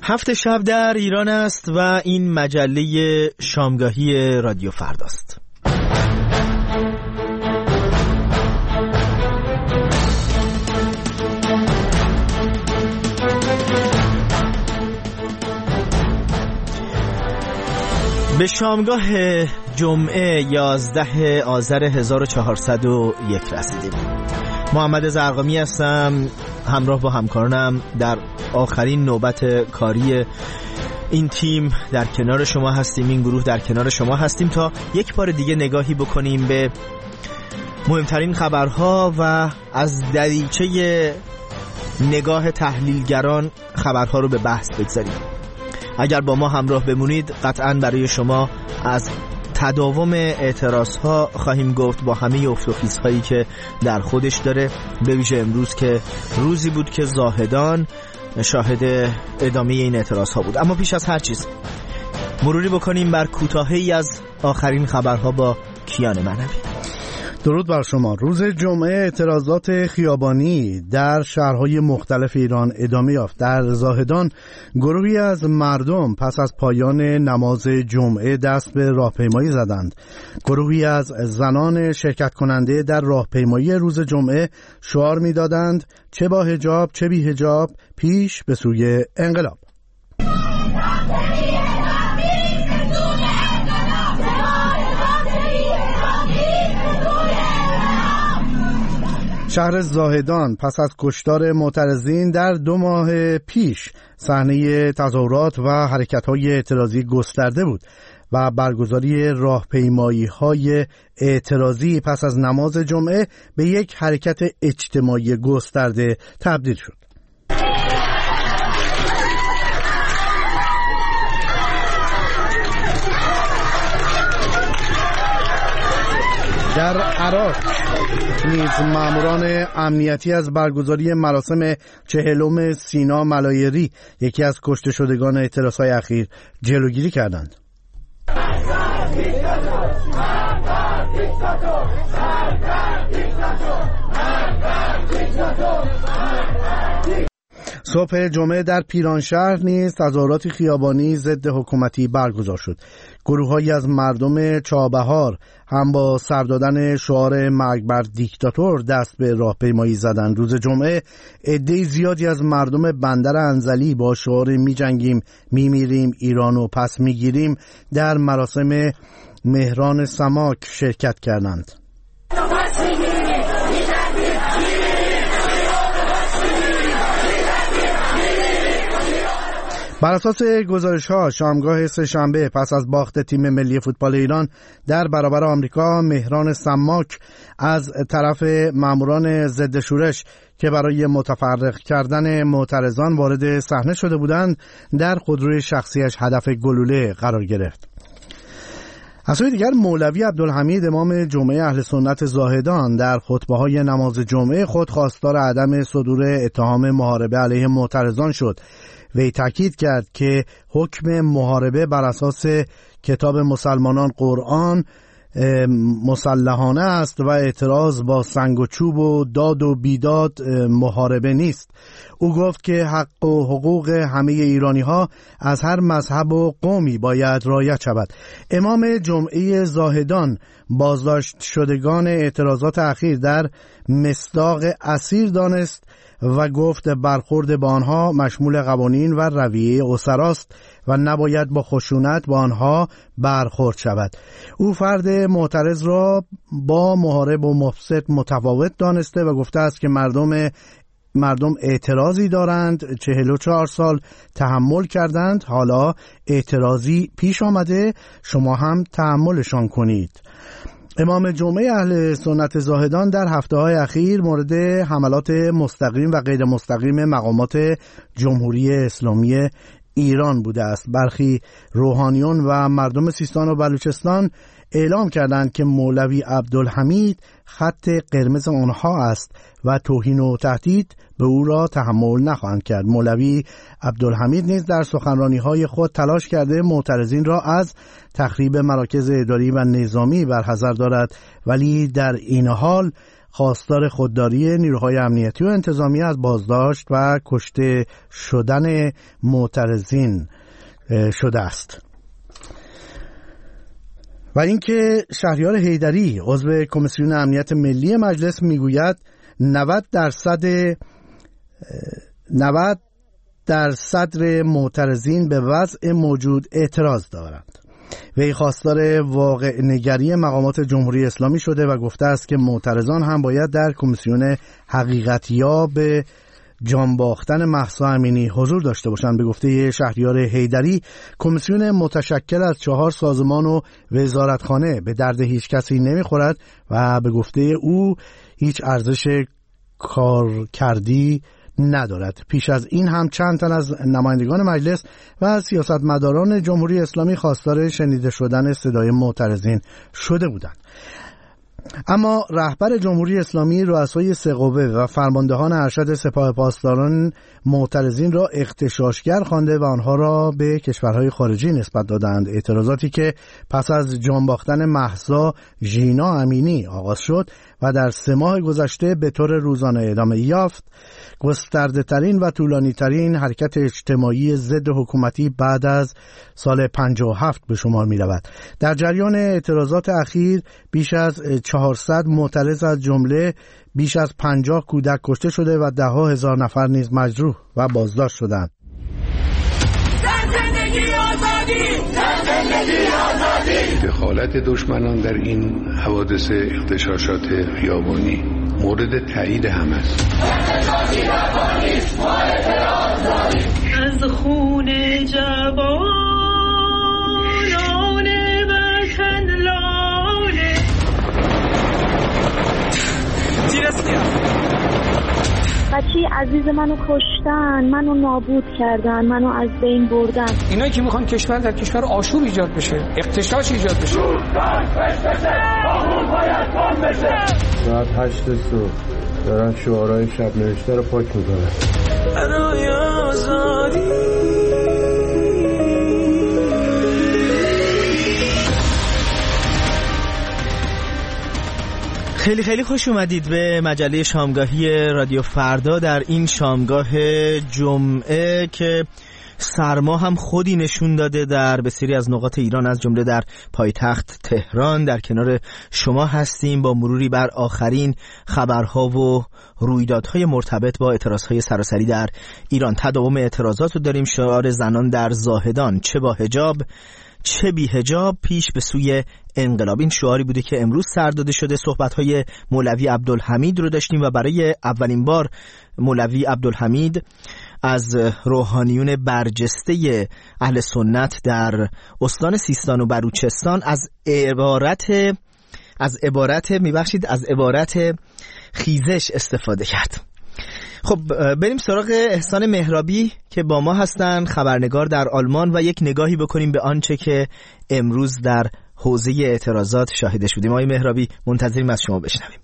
هفت شب در ایران است و این مجله شامگاهی رادیو فرداست. به شامگاه جمعه 11 آذر 1401 رسیدیم. محمد زرقامی هستم، همراه با همکارانم در آخرین نوبت کاری این تیم در کنار شما هستیم، این گروه در کنار شما هستیم تا یک بار دیگه نگاهی بکنیم به مهمترین خبرها و از دریچه نگاه تحلیلگران خبرها رو به بحث بگذاریم. اگر با ما همراه بمونید قطعاً برای شما از تداوم اعتراضها خواهیم گفت با همه افت و خیزهایی که در خودش داره، به ویژه امروز که روزی بود که زاهدان شاهد ادامه این اعتراضها بود. اما پیش از هر چیز مروری بکنیم بر کوتاهی از آخرین خبرها با کیان معنوی. درود بر شما. روز جمعه اعتراضات خیابانی در شهرهای مختلف ایران ادامه یافت. در زاهدان گروهی از مردم پس از پایان نماز جمعه دست به راهپیمایی زدند. گروهی از زنان شرکت کننده در راهپیمایی روز جمعه شعار می‌دادند چه با حجاب چه بی حجاب، پیش به سوی انقلاب. شهر زاهدان پس از کشتار معترضین در 2 ماه پیش صحنه تظاهرات و حرکت‌های اعتراضی گسترده بود و برگزاری راهپیمایی‌های اعتراضی پس از نماز جمعه به یک حرکت اجتماعی گسترده تبدیل شد. در عراق نیز ماموران امنیتی از برگزاری مراسم 40م سینا ملایری، یکی از کشته شدگان اعتراضهای اخیر، جلوگیری کردند. صبح جمعه در پیرانشهر نیز تظاهرات خیابانی ضد حکومتی برگزار شد. گروه‌هایی از مردم چابهار هم با سر دادن شعار مرگ بر دیکتاتور دست به راهپیمایی زدند. روز جمعه عده زیادی از مردم بندر انزلی با شعار می‌جنگیم می‌میریم ایرانو پس می‌گیریم در مراسم مهران سماک شرکت کردند. بر اساس گزارش‌ها شامگاه سه‌شنبه پس از باخت تیم ملی فوتبال ایران در برابر آمریکا، مهران سماک از طرف ماموران ضد شورش که برای متفرق کردن معترضان وارد صحنه شده بودند، در خودروی شخصیش هدف گلوله قرار گرفت. از سوی دیگر مولوی عبدالحمید امام جمعه اهل سنت زاهدان در خطبه‌های نماز جمعه خود خواستار عدم صدور اتهام محاربه علیه معترضان شد. وی تاکید کرد که حکم محاربه بر اساس کتاب مسلمانان قرآن مسلحانه است و اعتراض با سنگ و چوب و داد و بیداد محاربه نیست. او گفت که حق و حقوق همه ایرانی ها از هر مذهب و قومی باید رعایت شود. امام جمعه زاهدان بازداشت شدگان اعتراضات اخیر در مصداق اسیر دانست و گفت برخورد با آنها مشمول قوانین و رویه اسراست و نباید با خشونت با آنها برخورد شود. او فرد معترض را با محارب و مفسد متفاوت دانسته و گفته است که مردم اعتراضی دارند، 44 سال تحمل کردند، حالا اعتراضی پیش آمده، شما هم تحملشان کنید. امام جمعه اهل سنت زاهدان در هفته‌های اخیر مورد حملات مستقیم و غیر مستقیم مقامات جمهوری اسلامی ایران بوده است. برخی روحانیون و مردم سیستان و بلوچستان اعلام کردند که مولوی عبدالحمید خط قرمز آنها است و توهین و تهدید به او را تحمل نخواهند کرد. مولوی عبدالحمید نیز در سخنرانی‌های خود تلاش کرده معترضین را از تخریب مراکز اداری و نظامی برحذر دارد، ولی در این حال خواستار خودداری نیروهای امنیتی و انتظامی از بازداشت و کشته شدن معترضین شده است. و اینکه شهریار حیدری عضو کمیسیون امنیت ملی مجلس میگوید 90% معترضین به وضع موجود اعتراض دارند. وی خواستار واقع نگری مقامات جمهوری اسلامی شده و گفته است که معترضان هم باید در کمیسیون حقیقتیاب جان باختن مهسا امینی حضور داشته باشند. به گفته شهریار حیدری، کمیسیون متشکل از 4 سازمان و وزارتخانه به درد هیچ کسی نمیخورد و به گفته او هیچ ارزش کارکردی ندارد. پیش از این هم چند تن از نمایندگان مجلس و سیاستمداران جمهوری اسلامی خواستار شنیده شدن صدای معترضین شده بودند. اما رهبر جمهوری اسلامی، رؤسای 3 قوه و فرماندهان ارشد سپاه پاسداران معترضین را اغتشاشگر خوانده و آنها را به کشورهای خارجی نسبت دادند. اعتراضاتی که پس از جان باختن مهسا ژینا امینی آغاز شد و در 3 ماه گذشته به طور روزانه ادامه یافت، گسترده ترین و طولانی ترین حرکت اجتماعی ضد حکومتی بعد از سال 57 به شمار می رود. در جریان اعتراضات اخیر بیش از 400 معترض از جمله بیش از 50 کودک کشته شده و 10,000 نفر نیز مجروح و بازداشت شدند. دخالت دشمنان در این حوادث اغتشاشات خیابانی مورد تایید همه است. از خون جوانان وطن لاله بچه عزیز منو کشتن، منو نابود کردن، منو از بین بردن. اینایی که میخوان کشور در کشور آشوب ایجاد بشه، اغتشاش ایجاد بشه. ساعت 8 صبح دارن شعارهای شب نوشته رو پاک میکنن. برای آزادی خیلی خیلی خوش اومدید به مجله شامگاهی رادیو فردا در این شامگاه جمعه که سرما هم خودی نشون داده در بسیاری از نقاط ایران، از جمله در پایتخت تهران. در کنار شما هستیم با مروری بر آخرین خبرها و رویدادهای مرتبط با اعتراضهای سراسری در ایران. تداوم اعتراضات رو داریم. شعار زنان در زاهدان، چه با حجاب چه بی حجاب، پیش به سوی انقلاب. این شعاری بوده که امروز سر داده شده. صحبت‌های مولوی عبدالحمید رو داشتیم و برای اولین بار مولوی عبدالحمید از روحانیون برجسته اهل سنت در استان سیستان و بلوچستان از عبارت خیزش استفاده کرد. خب بریم سراغ احسان مهرابی که با ما هستن، خبرنگار در آلمان، و یک نگاهی بکنیم به آنچه که امروز در حوزه اعتراضات شاهدش بودیم. آقای مهرابی، منتظریم از شما بشنویم.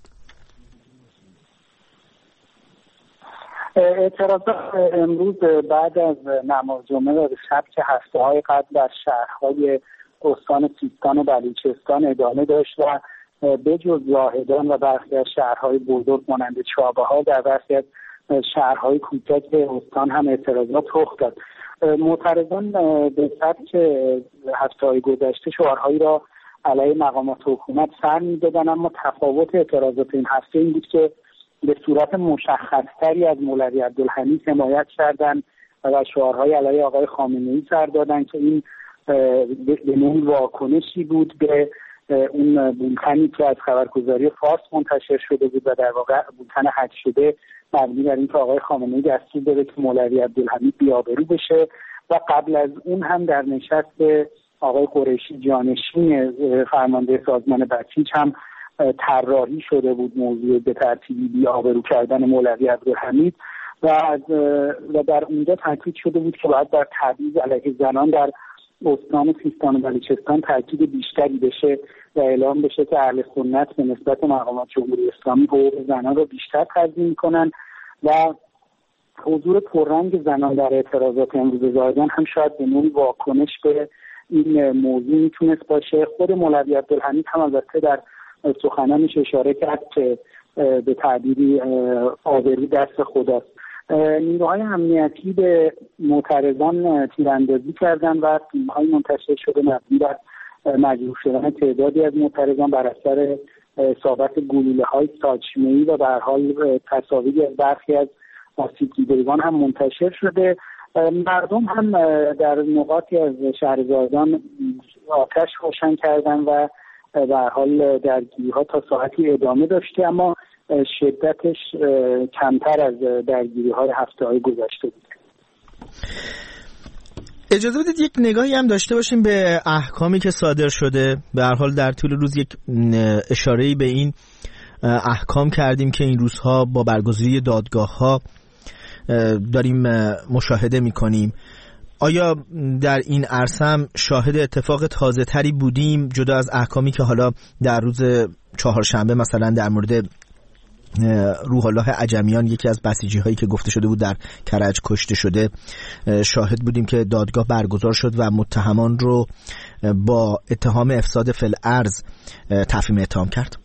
اعتراضات امروز بعد از نماز جمعه و شب که هفته‌های قبل در شهرهای استان سیستان و بلوچستان ادامه داشت و به جز زاهدان و برخی از شهرهای بزرگ مانند چابهار در برخی از شهرهای کوچک استان هم اعتراضات رخ داد. معترضان به سبک هفته‌های گذشته شعارهایی را علیه مقامات حکومت سر می‌دادند، اما تفاوت اعتراضات این هفته این بود که به صورت مشخص‌تری از مولوی عبدالحمید حمایت کردند و شعارهای علیه آقای خامنه‌ای سر دادند که این به نوعی واکنشی بود به اون بولتنی که از خبرگزاری فارس منتشر شده بود و در واقع بولتن حک شده مبنی بر اینکه آقای خامنه‌ای دستور داده که مولوی عبدالحمید بی‌آبرو بشه و قبل از اون هم در نشست آقای قریشی جانشین فرمانده سازمان بسیج هم طراحی شده بود موضوع به ترتیبی بی‌آبرو کردن مولوی عبدالحمید و در اونجا تاکید شده بود که باید در تبعیض علیه زنان در استان سیستان و بلوچستان تاکید بیشتری بشه و اعلام بشه که اهل سنت به نسبت مقامات جمهوری اسلامی حقوق زنان رو بیشتر تضمین کنن و حضور پررنگ زنان در اعتراضات امروز زاهدان هم شاید به نوعی واکنش به این موضوع میتونست باشه. خود مولوی عبدالحمید هم البته در سخنانش اشاره کرد که به تعبیری آبرو دست خداست. نیروهای امنیتی به معترضان تیراندازی کردن و فیلم‌های منتشر شده مبنی بر مجروح شدن تعدادی از معترضان بر اثر اصابت گلوله‌های ساچمه‌ای و به هر حال تصاویری از برخی از آسیب دیدگان هم منتشر شده. مردم هم در نقاطی از شهرزادان آتش روشن کردن و به هر حال درگیری‌ها تا ساعتی ادامه داشته، اما شدتش کمتر از درگیری‌های هفته‌های گذشته بود. اجازه بدید یک نگاهی هم داشته باشیم به احکامی که صادر شده. به هر حال در طول روز یک اشاره‌ای به این احکام کردیم که این روزها با برگزاری دادگاه‌ها داریم مشاهده می‌کنیم. آیا در این عرصه هم شاهد اتفاق تازه تری بودیم جدا از احکامی که حالا در روز چهارشنبه مثلا در مورد روح الله عجمیان، یکی از بسیجی هایی که گفته شده بود در کرج کشته شده، شاهد بودیم که دادگاه برگزار شد و متهمان رو با اتهام افساد فی الارض تفهیم اتهام کرد؟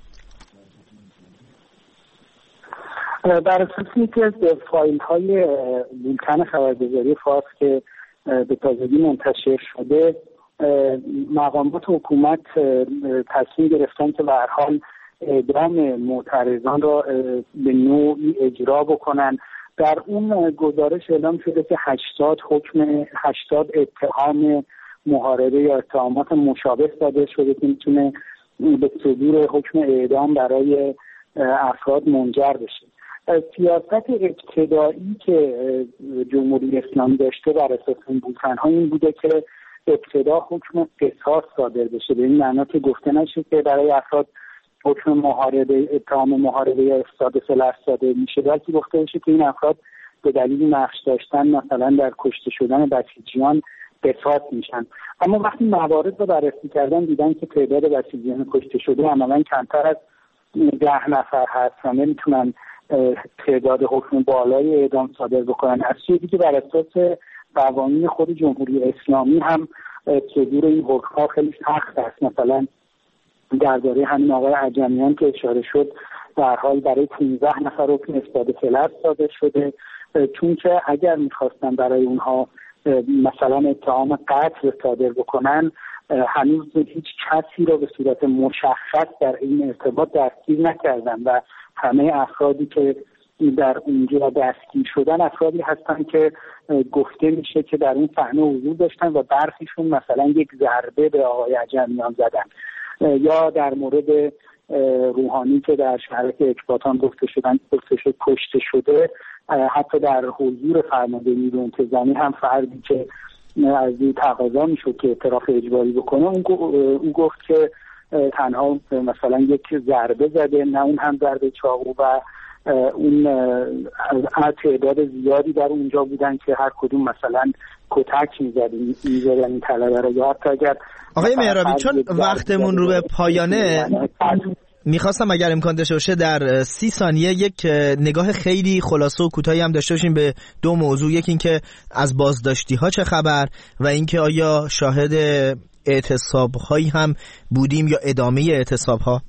بر اساس یکی از فایل های بولتن خبرگزاری فارس که به تازگی منتشر شده، مقامات حکومت تصمیم گرفتن که به هر حال اعدام معترضان را به نوعی اجرا بکنن. در اون گزارش اعلام شده که 80 اتهام محاربه یا اتهامات مشابه صادر شده که میتونه به صدور حکم اعدام برای افراد منجر بشه. سیاست ابتدایی که جمهوری اسلامی داشته بر اساس این بولتن‌ها این بوده که ابتدا حکم قصاص صادر بشه، به این معنا که گفته نشه که برای افراد حکم محاربه، اتهام محاربه یا افساد فی الارض صادر میشه، بلکه گفته بشه که این افراد به دلیل نقش داشتن مثلا در کشته شدن بسیجیان قصاص میشن. اما وقتی موارد رو بررسی کردن دیدن که تعداد بسیجیان کشته شده عملاً کمتر از 10 نفر هست و نمیتونن تعداد حکم بالای اعدام صادر بکنن. از چیزی که بر اساس قوانین خود جمهوری اسلامی هم صدور این حکم‌ها خیلی سخت است. مثلا درباره همین آقای عجمیان که اشاره شد، در حال برای 15 نفر حکم افساد فی الارض صادر شده، چون که اگر می‌خواستن برای اونها مثلا اتهام قتل صادر بکنن، هنوز هیچ کسی را به صورت مشخص در این ارتباط دستگیر نکردن و همه افرادی که در اونجا دستگیر شدن افرادی هستن که گفته میشه که در اون صحنه حضور داشتن و برخیشون مثلا یک ضربه به آقای عجمیان زدن. یا در مورد روحانی که در شهرک اکباتان گفته شد کشته شده، حتی در حضور فرمانده نیروی انتظامی هم فردی که از این تقاضا میشد که اعتراف اجباری بکنه، اون گفت که تنها مثلا یک ضربه زده، نه اون هم ضربه چاقو، و اون تعداد زیادی در اونجا بودن که هر کدوم مثلا کتک میزدن این طلبه رو. یا حتی اگر آقای مهرابی چون وقتمون رو به پایانه، میخواستم اگر امکان داشته باشه در 30 ثانیه یک نگاه خیلی خلاصه و کوتاهی هم داشته باشیم به دو موضوع. یکی این که از بازداشتی ها چه خبر و اینکه آیا شاهد اعتصاب هایی هم بودیم یا ادامه اعتصاب ها؟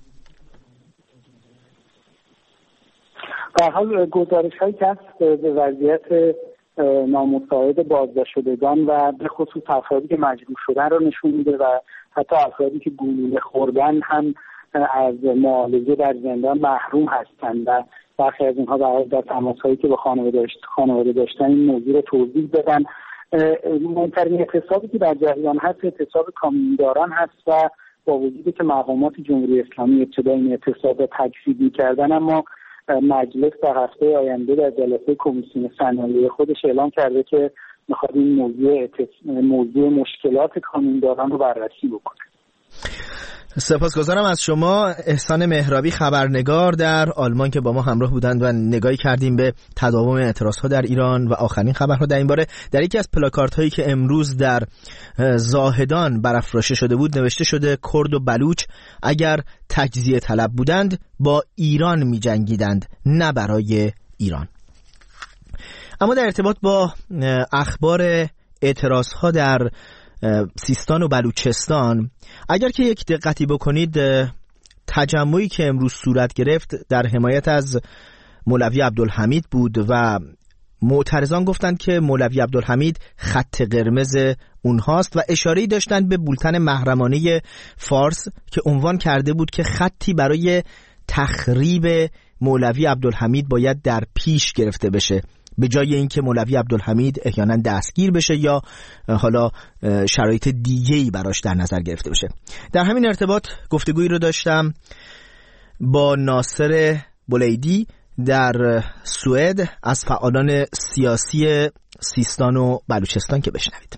در حال گزارش هایی که هست به وضعیت نامساعد بازداشت شدگان و به خصوص افرادی که مجروح شدن رو نشون میده و حتی افرادی که گلوله خوردن هم از معالجه در زندان محروم هستند و برخی از اینها در تماس‌هایی که با خانواده داشتن این موضوع رو توضیح دادن. مهمترین اعتصابی که در جریان هست اعتصاب کامیونداران هست و با وجودی که مقامات جمهوری اسلامی ابتدا این اعتصاب را تکذیب می‌کردن، اما مجلس در هفته آینده در جلسه کمیسیون صنایع خودش اعلام کرده که می‌خواد این موضوع مشکلات کامیونداران رو بررسی بکنه. سپاسگزارم از شما احسان مهرابی، خبرنگار در آلمان که با ما همراه بودند و نگاهی کردیم به تداوم اعتراضها در ایران و آخرین خبرها در این باره. در یکی از پلاکاردهایی که امروز در زاهدان برافراشته شده بود نوشته شده کرد و بلوچ اگر تجزیه طلب بودند با ایران می جنگیدند، نه برای ایران. اما در ارتباط با اخبار اعتراضها در سیستان و بلوچستان، اگر که یک دقتی بکنید تجمعی که امروز صورت گرفت در حمایت از مولوی عبدالحمید بود و معترضان گفتند که مولوی عبدالحمید خط قرمز اونهاست و اشاره‌ای داشتند به بولتن محرمانه فارس که عنوان کرده بود که خطی برای تخریب مولوی عبدالحمید باید در پیش گرفته بشه، به جای اینکه مولوی عبدالحمید احیانا دستگیر بشه یا حالا شرایط دیگه‌ای براش در نظر گرفته بشه. در همین ارتباط گفتگویی رو داشتم با ناصر بولیدی در سوئد از فعالان سیاسی سیستان و بلوچستان که بشنوید.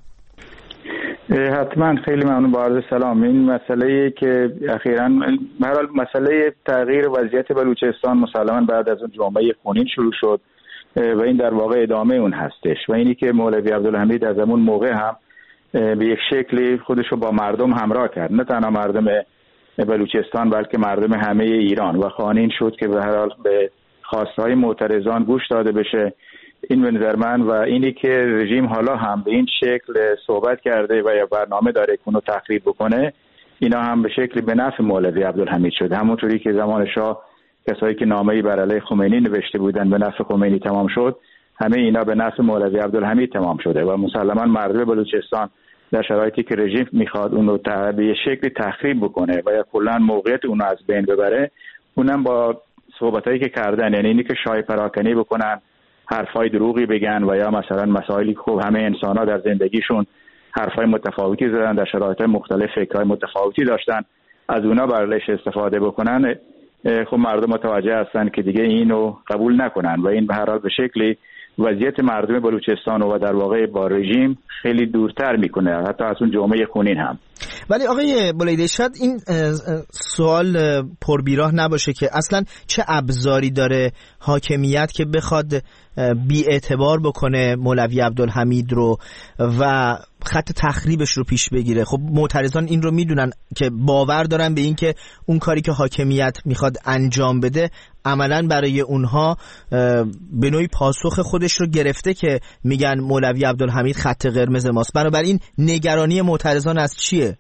حتما، خیلی ممنون. با عرض سلام. این مسئله که اخیراً به هر حال مسئله تغییر وضعیت بلوچستان مسلماً بعد از اون جنبه خونین شروع شد و این در واقع ادامه اون هستش و اینی که مولوی عبدالحمید از اون موقع هم به یک شکلی خودش رو با مردم همراه کرد، نه تنها مردم بلوچستان بلکه مردم همه ایران، و خوانین شد که به هر حال به خواستهای معترضان گوش داده بشه. این به نظر من و اینی که رژیم حالا هم به این شکل صحبت کرده و یا برنامه داره کنو تخریب بکنه، اینا هم به شکلی به نفع مولوی عبدالحمید شد. همونطوری که زمان شاه کسایی که نامه‌ای بر علیه خمینی نوشته بودن به نفع خمینی تمام شد، همه اینا به نفع مولوی عبدالحمید تمام شده و مسلماً مردم بلوچستان در شرایطی که رژیم میخواد اون رو به شکلی تخریب بکنه و یا کلاً موقعیت اون رو از بین ببره، اونم با صحبتایی که کردن، یعنی اینی که شایع پراکنی بکنن، حرفای دروغی بگن و یا مثلا مسائلی که خب همه انسان‌ها در زندگیشون حرفای متفاوتی زدن، در شرایط مختلف فکرهای متفاوتی داشتن، از اونا برایش استفاده بکنن، خب مردم متوجه هستن که دیگه اینو قبول نکنن و این به هر حال به شکلی وضعیت مردم بلوچستان و در واقع با رژیم خیلی دورتر میکنه، حتی از اون جامعه خونین هم. ولی آقای بولیدی، شاید این سوال پربیراه نباشه که اصلا چه ابزاری داره حاکمیت که بخواد بی اعتبار بکنه مولوی عبدالحمید رو و خط تخریبش رو پیش بگیره. خب معترضان این رو میدونن که باور دارن به این که اون کاری که حاکمیت میخواد انجام بده عملاً برای اونها به نوعی پاسخ خودش رو گرفته که میگن مولوی عبدالحمید خط قرمز ماست. بنابراین نگرانی معترضان از چیه؟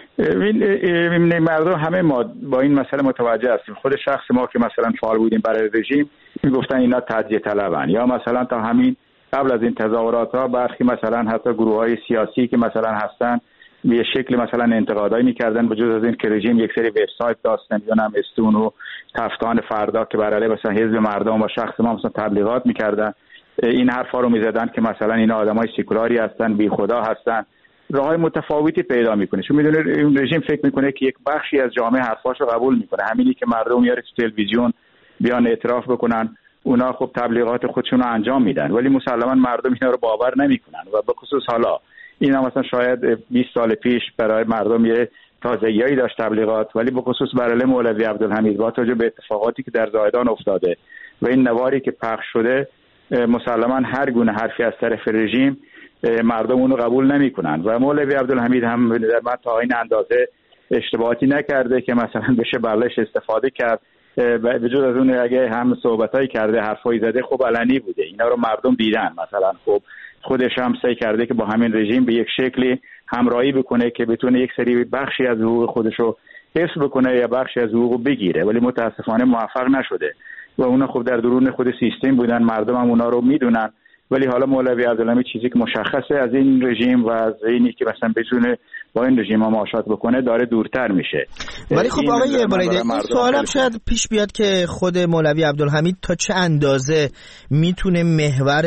این مردم همه ما با این مسئله متوجه هستیم. خود شخص ما که مثلا فعال بودیم برای رژیم میگفتن اینا تجزیه طلبن، یا مثلا تا همین قبل از این تظاهرات ها برخی مثلا حتی گروه های سیاسی که مثلا هستن به شکل مثلا انتقادایی میکردن، بجز از این که رژیم یک سری وبسایت داشت، نمیدونم استون و تفتان فردا که برای مثلا حزب مردم و شخص ما مثلا تبلیغات میکردن، این حرفا رو میزدن که مثلا اینا آدمای سکولاری هستن، بی خدا هستن، راههای متفاوتی پیدا میکنه. چون میدونه این رژیم فکر میکنه که یک بخشی از جامعه حرفاشو قبول میکنه، همینی که مردم میاره تو تلویزیون بیان اعتراف بکنن، اونا خب تبلیغات خودشون رو انجام میدن، ولی مسلماً مردم اینا رو باور نمیکنن و به خصوص حالا اینا مثلا شاید 20 سال پیش برای مردم یه تازگیایی داشت تبلیغات، ولی به خصوص برای مولوی عبدالحمید با توجه به اتفاقاتی که در زاهدان افتاده و این نواری که پخش شده، مسلماً هر گونه حرفی از طرف رژیم مردم اونو قبول نمیکنن و مولوی عبدالحمید هم در من تا این اندازه اشتباهاتی نکرده که مثلا بشه برایش استفاده کرد. به جز از اون اگه هم صحبتایی کرده، حرفایی زده، خب علنی بوده، اینا رو مردم دیدن. مثلا خب خودش هم سعی کرده که با همین رژیم به یک شکلی همراهی بکنه که بتونه یک سری بخشی از حقوق خودش رو حفظ بکنه یا بخشی از حقوق رو بگیره، ولی متاسفانه موفق نشده و اونا خب در درون خود سیستم بودن، مردم هم اونا رو میدونن. ولی حالا مولوی عبدالحمید چیزی که مشخصه از این رژیم و از اینی که مثلا بتونه با این رژیم مماشات بکنه داره دورتر میشه. ولی خب آقای بولیدی، این سوالم شاید پیش بیاد که خود مولوی عبدالحمید تا چه اندازه میتونه محور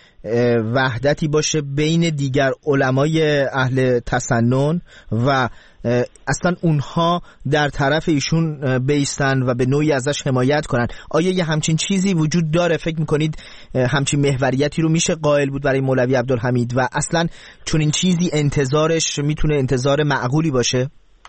وحدتی باشه بین دیگر علمای اهل تسنن و اصلا اونها در طرف ایشون بیستن و به نوعی ازش حمایت کنن. آیا یه همچین چیزی وجود داره؟ فکر میکنید همچین محوریتی رو میشه قائل بود برای مولوی عبدالحمید و اصلا چون این چیزی انتظارش میتونه انتظار معقولی باشه؟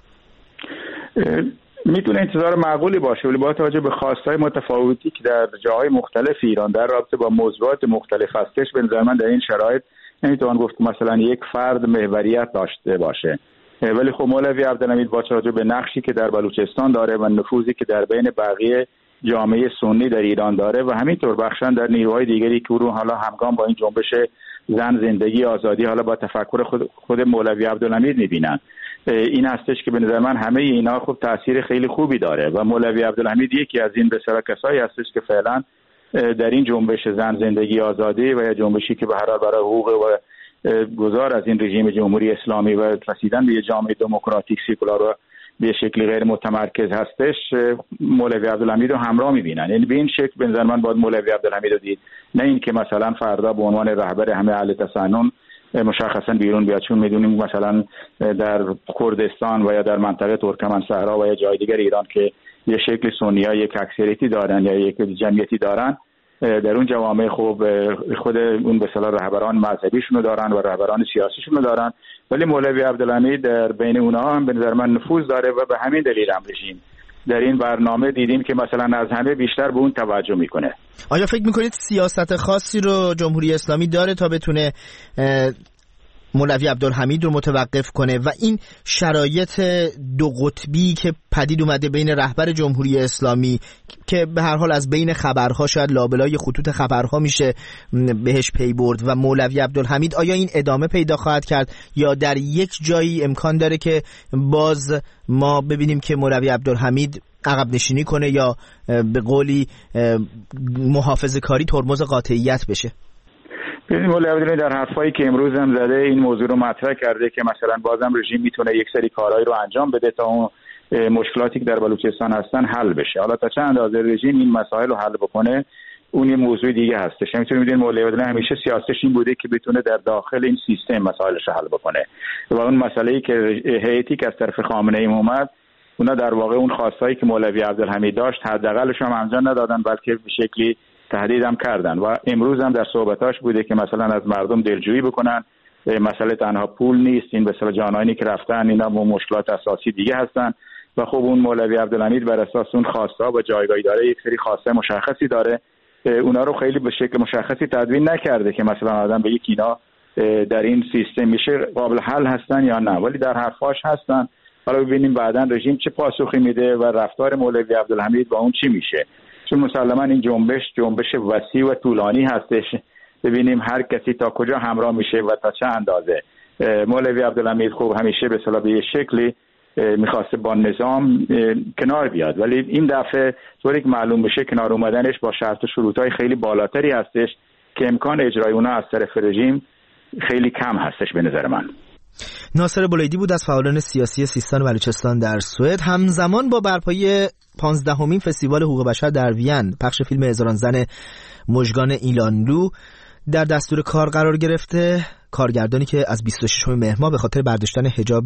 میتونه انتظار معقولی باشه، ولی با توجه به خواستهای متفاوتی که در جاهای مختلف ایران در رابطه با موضوعات مختلف هستش، به نظر من در این شرایط نمیتوان گفت مثلا یک فرد محوریت داشته باشه. ولی خب مولوی عبدالحمید با توجه به نقشی که در بلوچستان داره و نفوذی که در بین بقیه جامعه سنی در ایران داره و همینطور بخشن در نیروهای دیگری که رو حالا همگام با این جنبش زن، زندگی، آزادی، حالا با تفکر خود مولوی عبدالحمید میبینن، این هستش که به نظر من همه اینا خب تاثیر خیلی خوبی داره و مولوی عبدالحمید یکی از این بسیار کسایی هستش که فعلا در این جنبش زن زندگی آزادی و یا جنبشی که به هر حال برای حقوق و گذار از این رژیم جمهوری اسلامی و رسیدن به جامعه دموکراتیک سکولار و به شکلی غیر متمرکز هستش، مولوی عبدالحمید رو همراه می‌بینن. یعنی به این شکل به نظر من باید مولوی عبدالحمید رو دید، نه این که مثلا فردا به عنوان رهبر همه اهل تسنن مشخصا بیرون بیاد، چون میدونیم مثلا در کردستان و یا در منطقه ترکمن صحرا و یا جای دیگر ایران که یه شکل سنی‌ها یک اکثریتی دارن یا یک جمعیتی دارن، در اون جوامع خوب خود اون به اصطلاح رهبران مذهبیشون دارن و رهبران سیاسیشون دارن، ولی مولوی عبدالحمید در بین اونها هم به نظر من نفوذ داره و به همین دلیل هم رژیم در این برنامه دیدیم که مثلا از همه بیشتر به اون توجه میکنه. آیا فکر میکنید سیاست خاصی رو جمهوری اسلامی داره تا بتونه مولوی عبدالحمید رو متوقف کنه و این شرایط دو قطبی که پدید اومده بین رهبر جمهوری اسلامی که به هر حال از بین خبرها شاید لابلای خطوط خبرها میشه بهش پی برد و مولوی عبدالحمید، آیا این ادامه پیدا خواهد کرد یا در یک جایی امکان داره که باز ما ببینیم که مولوی عبدالحمید عقب نشینی کنه یا به قولی محافظه‌کاری ترمز قاطعیت بشه؟ مولوی عبدالحمید در حرفایی که امروز هم زده این موضوع رو مطرح کرده که مثلا بازم رژیم میتونه یک سری کارهایی رو انجام بده تا اون مشکلاتی که در بلوچستان هستن حل بشه. حالا تا چند اندازه رژیم این مسائل رو حل بکنه اون یه موضوع دیگه هستش. میتونید ببینید مولوی عبدالحمید همیشه سیاستش این بوده که بتونه در داخل این سیستم مسائلش رو حل بکنه و اون مسئله‌ای که هیئتی که از طرف خامنه‌ای اومد اونا در واقع اون خواستایی که مولوی عبدالحمید داشت حداقلش هم انجام ندادن، بلکه به شکلی تهدید هم کردن و امروز هم در صحبتاش بوده که مثلا از مردم دلجویی بکنن، مسئله تنها پول نیست، این به اصطلاح جانایی که رفتن اینا با مشکلات اساسی دیگه هستن و خب اون مولوی عبدالحمید بر اساس اون خواسته و جایگاهی داره، یک سری خواسته مشخصی داره، اونا رو خیلی به شکل مشخصی تدوین نکرده که مثلا آدم بگه اینا در این سیستم میشه قابل حل هستن یا نه، ولی در حرفاش هستن. حالا ببینیم بعداً رژیم چه پاسخی میده و رفتار مولوی عبدالحمید با اون چی میشه، چون مسلماً این جنبش وسیع و طولانی هستش. ببینیم هر کسی تا کجا همراه میشه و تا چه اندازه. مولوی عبدالحمید خوب همیشه به اصطلاح به یه شکلی میخواسته با نظام کنار بیاد، ولی این دفعه طوری که معلوم بشه کنار اومدنش با شرط و شروطهای خیلی بالاتری هستش که امکان اجرای اونها از طرف رژیم خیلی کم هستش به نظر من. ناصر بولیدی بود از فعالان سیاسی سیستان و بلوچستان در سوئد. همزمان با برپایی 15مین فستیوال حقوق بشر در وین پخش فیلم هزاران زن مژگان ایلانلو در دستور کار قرار گرفته. کارگردانی که از 26 مهر ماه به خاطر برداشتن حجاب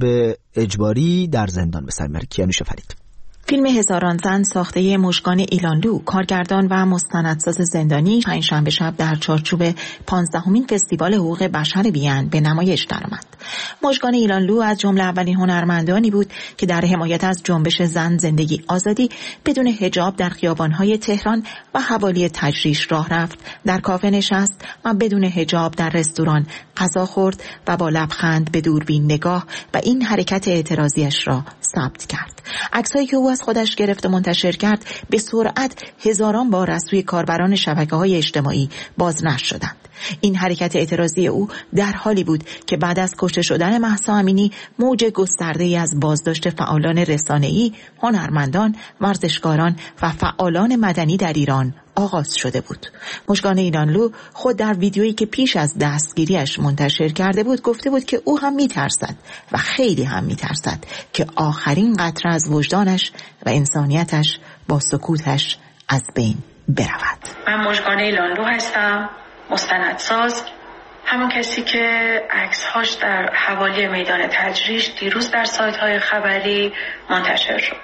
اجباری در زندان به سر میبره، کیانوش فرید. فیلم هزاران زن ساخته مژگان ایلانلو، کارگردان و مستندساز زندانی، پنجشنبه شب در چارچوب 15مین فستیوال حقوق بشر وین به نمایش درآمد. مژگان ایلانلو از جمله اولین هنرمندانی بود که در حمایت از جنبش زن زندگی آزادی بدون حجاب در خیابان‌های تهران و حوالی تجریش راه رفت، در کافه نشست و بدون حجاب در رستوران غذا خورد و با لبخند به دوربین نگاه و این حرکت اعتراضیش را ثبت کرد. عکسایی که او از خودش گرفت و منتشر کرد به سرعت هزاران بار از سوی کاربران شبکه‌های اجتماعی بازنشر شدند. این حرکت اعتراضی او در حالی بود که بعد از کشته شدن مهسا امینی موج گسترده‌ای از بازداشت فعالان رسانه‌ای، هنرمندان، ورزشکاران و فعالان مدنی در ایران آغاز شده بود. مژگان ایلانلو خود در ویدیویی که پیش از دستگیریش منتشر کرده بود گفته بود که او هم می‌ترسد و خیلی هم می‌ترسد که آخرین قطره از وجدانش و انسانیتش با سکوتش از بین برود. من مژگان ایلانلو هستم، مستندساز، همون کسی که عکس‌هاش در حوالی میدان تجریش دیروز در سایت‌های خبری منتشر شد.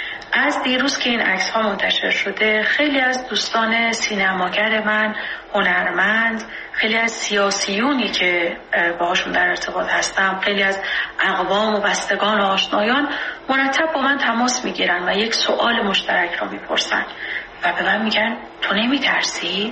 از دیروز که این عکس‌ها منتشر شده خیلی از دوستان سینماگر من، هنرمند، خیلی از سیاسیونی که باهاشون در ارتباط هستم، خیلی از اقوام و بستگان و آشنایان مرتب با من تماس میگیرن و یک سوال مشترک رو میپرسن و به من میگن تو نمیترسی؟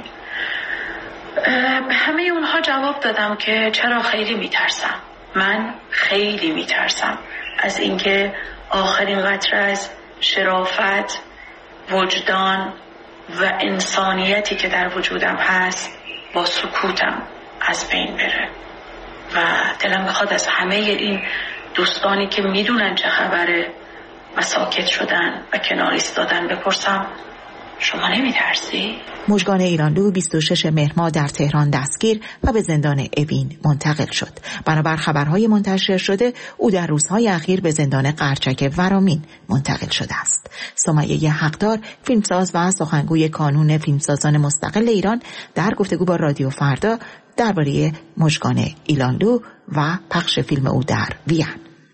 به همه اونها جواب دادم که چرا خیلی میترسم. من خیلی میترسم از اینکه آخرین قطره از شرافت، وجدان و انسانیتی که در وجودم هست با سکوتم از بین بره و دلم میخواد از همه این دوستانی که میدونن چه خبره و ساکت شدن و کنار ایستادن بپرسم شما نمیترسی؟ مژگان ایلانلو 26 مهر ماه در تهران دستگیر و به زندان اوین منتقل شد. بنابر خبرهای منتشر شده او در روزهای اخیر به زندان قرچک ورامین منتقل شده است. سمیه حقدار، فیلمساز و سخنگوی کانون فیلمسازان مستقل ایران، در گفتگو با رادیو فردا درباره مژگان ایلانلو و پخش فیلم او در وین.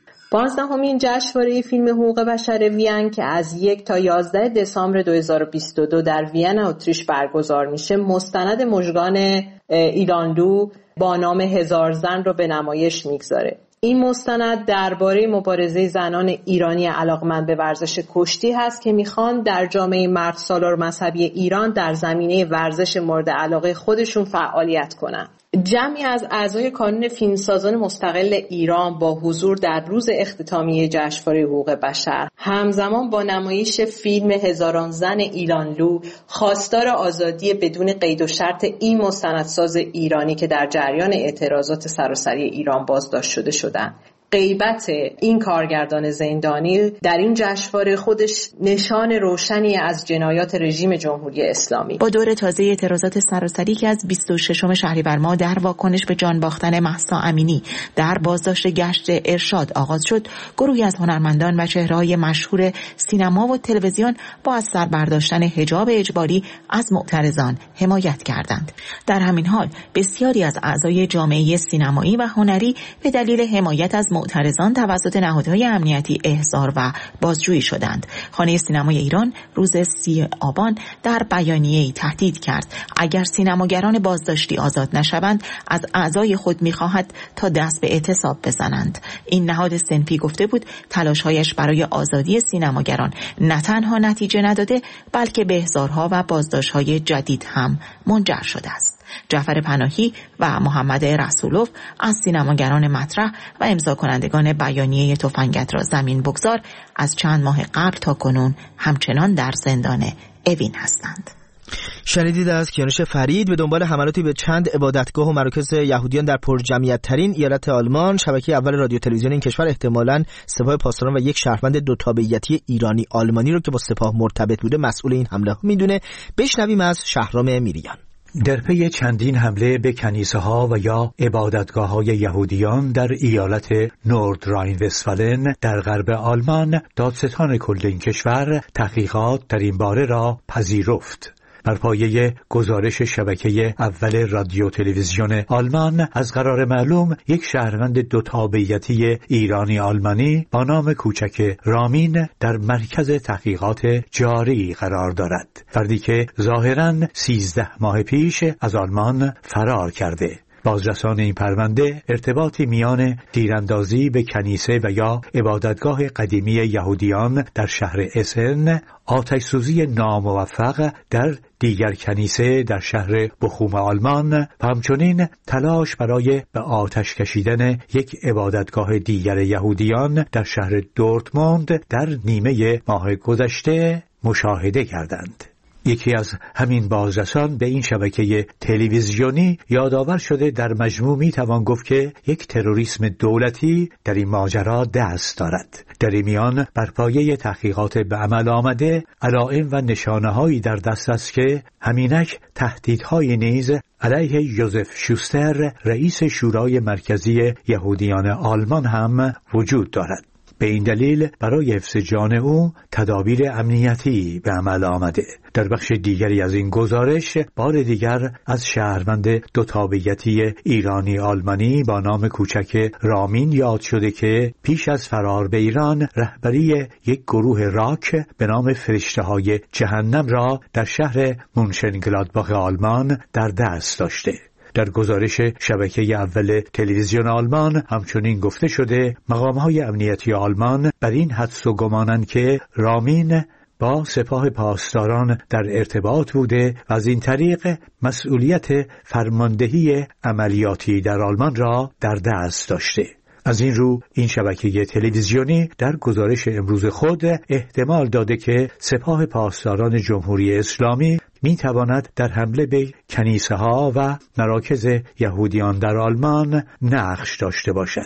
15مین جشنواره فیلم حقوق بشر وین که از 1 تا 11 دسامبر 2022 در وین اتریش برگزار میشه، مستند مژگان ایلانلو با نام هزار زن رو به نمایش میگذاره. این مستند درباره مبارزه زنان ایرانی علاقمند به ورزش کشتی هست که میخوان در جامعه مردسالار مذهبی ایران در زمینه ورزش مورد علاقه خودشون فعالیت کنن. جمعی از اعضای کانون فیلمسازان مستقل ایران با حضور در روز اختتامیه جشنواره حقوق بشر همزمان با نمایش فیلم هزاران زن ایلانلو خواستار آزادی بدون قید و شرط این مستندساز ایرانی که در جریان اعتراضات سراسری ایران بازداشت شده شدند. غیبت این کارگردان زندانی در این جشنواره خودش نشان روشنی از جنایات رژیم جمهوری اسلامی. با دور تازه اعتراضات سراسری که از 26 شهریور ماه در واکنش به جان باختن مهسا امینی در بازداشت گشت ارشاد آغاز شد، گروهی از هنرمندان و چهره‌های مشهور سینما و تلویزیون با از سر برداشتن حجاب اجباری از معترضان حمایت کردند. در همین حال بسیاری از اعضای جامعه سینمایی و هنری به دلیل حمایت از معترضان توسط نهادهای امنیتی احضار و بازجویی شدند. خانه سینمای ایران روز 30 آبان در بیانیه‌ای تهدید کرد اگر سینماگران بازداشتی آزاد نشوند از اعضای خود می‌خواهد تا دست به اعتصاب بزنند. این نهاد صنفی گفته بود تلاش‌هایش برای آزادی سینماگران نه تنها نتیجه نداده بلکه به احضارها و بازداشت‌های جدید هم منجر شده است. جعفر پناهی و محمد رسولوف از سینماگران مطرح و امضا کنندگان بیانیه تفنگت را زمین بگذار از چند ماه قبل تا کنون همچنان در زندان اوین هستند. شنیدید از کیانوش فرید. به دنبال حملاتی به چند عبادتگاه و مراکز یهودیان در پرجمعیت ترین ایالت آلمان، شبکه اول رادیو تلویزیون این کشور احتمالاً سپاه پاسداران و یک شهروند دو تابعیتی ایرانی آلمانی رو که با سپاه مرتبط بوده مسئول این حمله میدونه. بشنویم از شهرام میریان. در پی چندین حمله به کنیسه‌ها و یا عبادتگاه‌های یهودیان در ایالت نوردراین وستفالن در غرب آلمان، دادستان کل این کشور تحقیقات در این باره را پذیرفت. بر پایه گزارش شبکه اول رادیو تلویزیون آلمان از قرار معلوم، یک شهروند دو تابعیتی ایرانی آلمانی با نام کوچک رامین در مرکز تحقیقات جاری قرار دارد. فردی که ظاهراً 13 ماه پیش از آلمان فرار کرده. بازرسان این پرونده ارتباطی میان تیراندازی به کنیسه و یا عبادتگاه قدیمی یهودیان در شهر اسن، آتش‌سوزی ناموفق در دیگر کنیسه در شهر بخوم آلمان و همچنین تلاش برای به آتش کشیدن یک عبادتگاه دیگر یهودیان در شهر دورتموند در نیمه ماه گذشته مشاهده کردند. یکی از همین بازرسان به این شبکه تلویزیونی یادآور شده در مجموع میتوان گفت که یک تروریسم دولتی در این ماجرا دست دارد. در این میان بر پایه تحقیقات به عمل آمده علائم و نشانه‌هایی در دست است که همینک تهدیدهای نیز علیه یوزف شوستر رئیس شورای مرکزی یهودیان آلمان هم وجود دارد. به این دلیل برای حفظ جان او تدابیر امنیتی به عمل آمده. در بخش دیگری از این گزارش بار دیگر از شهروند دو تابعیتی ایرانی آلمانی با نام کوچک رامین یاد شده که پیش از فرار به ایران رهبری یک گروه راک به نام فرشته‌های جهنم را در شهر مونشنگلادباخ آلمان در دست داشته. در گزارش شبکه اول تلویزیون آلمان همچنین گفته شده مقام‌های امنیتی آلمان بر این حدس و گمانند که رامین با سپاه پاسداران در ارتباط بوده و از این طریق مسئولیت فرماندهی عملیاتی در آلمان را در دست داشته. از این رو این شبکه تلویزیونی در گزارش امروز خود احتمال داده که سپاه پاسداران جمهوری اسلامی می تواند در حمله به کنیسه ها و مراکز یهودیان در آلمان نقش داشته باشد.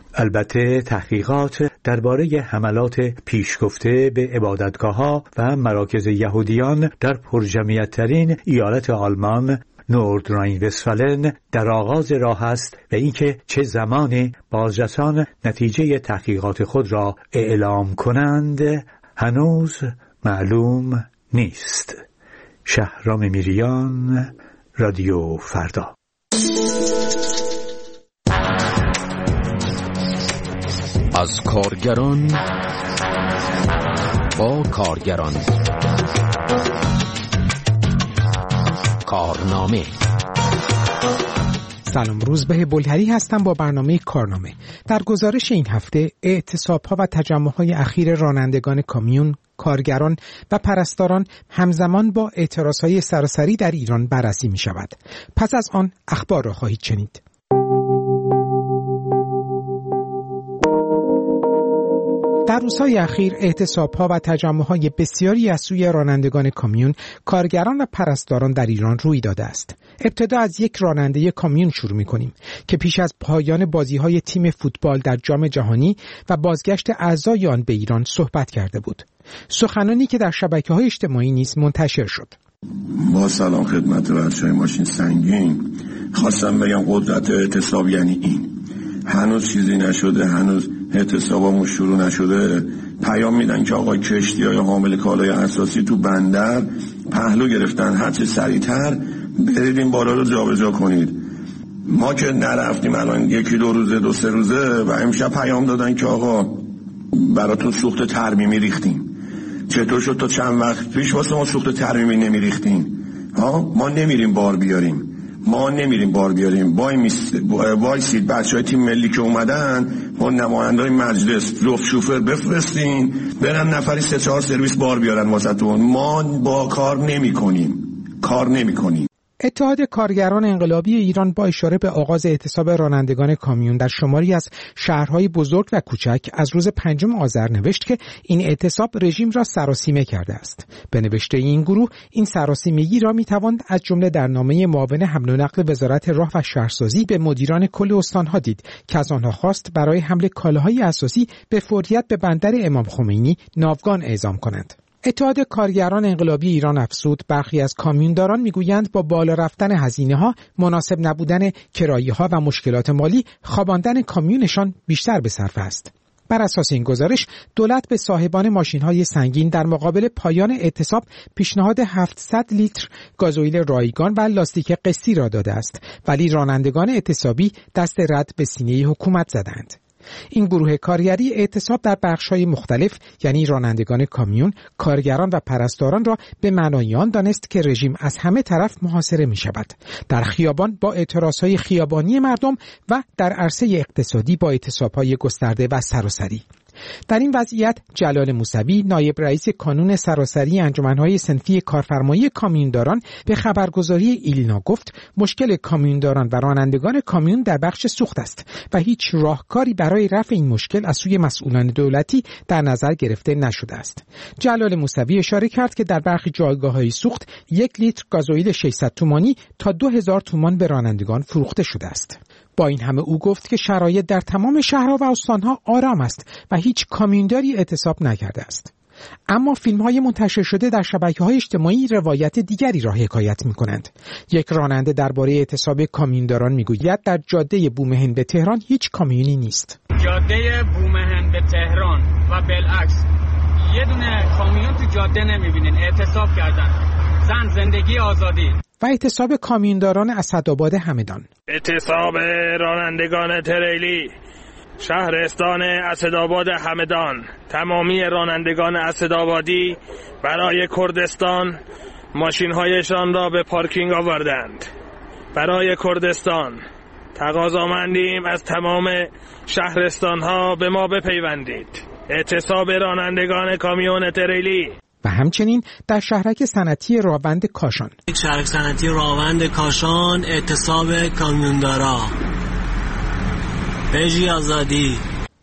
البته تحقیقات درباره حملات پیشگفته به عبادتگاه‌ها و مراکز یهودیان در پرجمعیت‌ترین ایالت آلمان نوردراین وستفالن در آغاز راه است و اینکه چه زمانی بازرسان نتیجه تحقیقات خود را اعلام کنند هنوز معلوم نیست. شهرام میریان، رادیو فردا. از کارگران با کارگران، کارنامه. سلام، روزبه بلهری هستم با برنامه کارنامه. در گزارش این هفته اعتصاب‌ها و تجمع‌های اخیر رانندگان کامیون، کارگران و پرستاران همزمان با اعتراض‌های سراسری در ایران بررسی می‌شود. پس از آن اخبار را خواهید شنید. در روزهای اخیر اعتصاب‌ها و تجمع‌های بسیاری از سوی رانندگان کامیون، کارگران و پرستاران در ایران روی داده است. ابتدا از یک راننده کامیون شروع می‌کنیم که پیش از پایان بازی‌های تیم فوتبال در جام جهانی و بازگشت اعضای آن به ایران صحبت کرده بود. سخنانی که در شبکه‌های اجتماعی نیز منتشر شد. با سلام خدمت بچه‌های ماشین سنگین، خواستم بگم قدرت اعتصاب یعنی این. هنوز چیزی نشده، هنوز اعتصابمون شروع نشده، پیام میدن که آقا کشتی‌های حامل کالای اساسی تو بندر پهلو گرفتن، هرچه سریعتر برید این بالا رو جابجا کنید. ما که نرفتیم الان یکی دو روزه، دو سه روزه و امشب پیام دادن که آقا براتون سوخت ترمیمی ریختیم. چطور شد تا چند وقت پیش واسه ما سوخت ترمیمی نمیریختین؟ ما نمیریم بار بیاریم، وایسید بچهای تیم ملی که اومدن و نمایندای مجلس جفت شوفر بفرستین برن نفری 3-4 سرویس بار بیارن واسهتون. ما با کار نمی کنیم. اتحاد کارگران انقلابی ایران با اشاره به آغاز اعتصاب رانندگان کامیون در شماری از شهرهای بزرگ و کوچک از روز 5 آذر نوشت که این اعتصاب رژیم را سراسیمه کرده است. به نوشته این گروه، این سراسیمگی را میتواند از جمله در نامه معاون حمل و نقل وزارت راه و شهرسازی به مدیران کل استانها دید که از آنها خواست برای حمل کالاهای اساسی به فوریت به بندر امام خمینی ناوگان اعزام کنند. اتحاد کارگران انقلابی ایران افزود برخی از کامیونداران میگویند با بالا رفتن هزینه‌ها، مناسب نبودن کرایه‌ها و مشکلات مالی، خواباندن کامیونشان بیشتر به صرفه است. بر اساس این گزارش، دولت به صاحبان ماشین‌های سنگین در مقابل پایان اعتصاب پیشنهاد 700 لیتر گازوئیل رایگان و لاستیک قسطی را داده است، ولی رانندگان اعتصابی دست رد به سینه حکومت زدند. این گروه کارگری اعتصاب در بخش‌های مختلف، یعنی رانندگان کامیون، کارگران و پرستاران را به معنای آن دانست که رژیم از همه طرف محاصره می‌شود. در خیابان با اعتراض‌های خیابانی مردم و در عرصه اقتصادی با اعتصاب‌های گسترده و سراسری. در این وضعیت جلال موسوی، نایب رئیس کانون سراسری انجمن‌های صنفی کارفرمایی کامیونداران به خبرگزاری ایلنا گفت مشکل کامیونداران و رانندگان کامیون در بخش سوخت است و هیچ راهکاری برای رفع این مشکل از سوی مسئولان دولتی در نظر گرفته نشده است. جلال موسوی اشاره کرد که در برخی جایگاه‌های سوخت 1 لیتر گازوئیل 600 تومانی تا 2000 تومان به رانندگان فروخته شده است. با این همه او گفت که شرایط در تمام شهرها و استانها آرام است و هیچ کامیونداری اعتصاب نکرده است. اما فیلم‌های منتشر شده در شبکه‌های اجتماعی روایت دیگری را حکایت می‌کنند. یک راننده درباره اعتصاب کامیونداران می‌گوید در جاده بومهن به تهران هیچ کامیونی نیست. جاده بومهن به تهران و بالعکس یه دونه کامیون تو جاده نمی‌بینین. اعتصاب کردن. زندگی آزادی. و اعتصاب کامیونداران اسدآباد همدان. اعتصاب رانندگان تریلی شهرستان اسدآباد همدان. تمامی رانندگان اسدآبادی برای کردستان ماشین‌هایشان را به پارکینگ آوردند. برای کردستان تقاضامندیم از تمام شهرستان‌ها به ما بپیوندید. اعتصاب رانندگان کامیون تریلی. و همچنین در شهرک صنعتی راوند کاشان. شهرک صنعتی راوند کاشان اعتصاب کامیوندارا. رژی آزادی.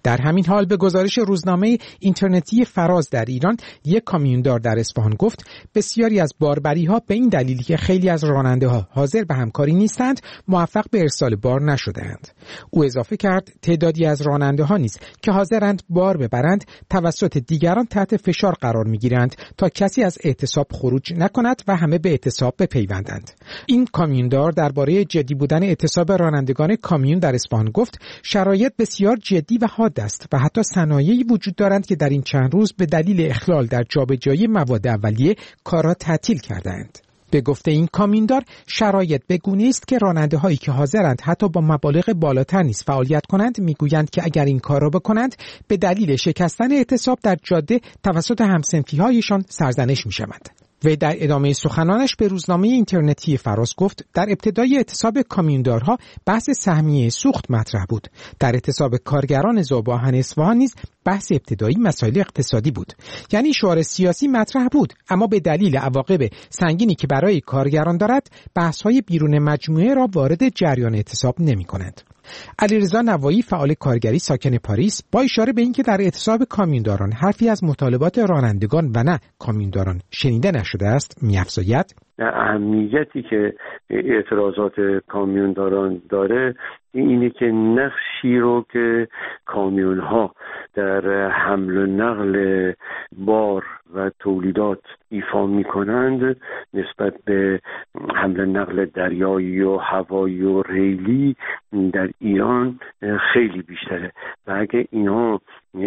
در همین حال به گزارش روزنامه اینترنتی فراز در ایران، یک کامیوندار در اصفهان گفت بسیاری از باربری‌ها به این دلیل که خیلی از راننده‌ها حاضر به همکاری نیستند موفق به ارسال بار نشده‌اند. او اضافه کرد تعدادی از راننده‌ها نیز که حاضرند بار ببرند توسط دیگران تحت فشار قرار می‌گیرند تا کسی از اعتصاب خروج نکند و همه به اعتصاب بپیوندند. این کامیوندار درباره جدی بودن اعتصاب رانندگان کامیون در اصفهان گفت شرایط بسیار جدی و حاد است و حتی صنایعی وجود دارند که در این چند روز به دلیل اخلال در جابجایی مواد اولیه کارها تعطیل کردند. به گفته این کامیوندار شرایط بگونه است که راننده هایی که حاضرند حتی با مبالغ بالاتر نیز فعالیت کنند میگویند که اگر این کار را بکنند به دلیل شکستن اعتصاب در جاده توسط همصنفی هایشان سرزنش می شود. و در ادامه سخنانش به روزنامه اینترنتی فراز گفت در ابتدای اعتصاب کامیوندارها بحث سهمیه سوخت مطرح بود. در اعتصاب کارگران ذوب‌آهن اصفهان نیز بحث ابتدایی مسائل اقتصادی بود. یعنی شعار سیاسی مطرح بود، اما به دلیل عواقب سنگینی که برای کارگران دارد بحث‌های بیرون مجموعه را وارد جریان اعتصاب نمی‌کنند. علیرضا نوایی فعال کارگری ساکن پاریس با اشاره به اینکه در اعتصاب کامیونداران حرفی از مطالبات رانندگان و نه کامیونداران شنیده نشده است می‌افزاید اهمیتی که اعتراضات کامیونداران داره اینه که نقشی رو که کامیون‌ها در حمل و نقل بار و تولیدات ایفا می‌کنند نسبت به حمل و نقل دریایی و هوایی و ریلی در ایران خیلی بیشتره و اگه اینا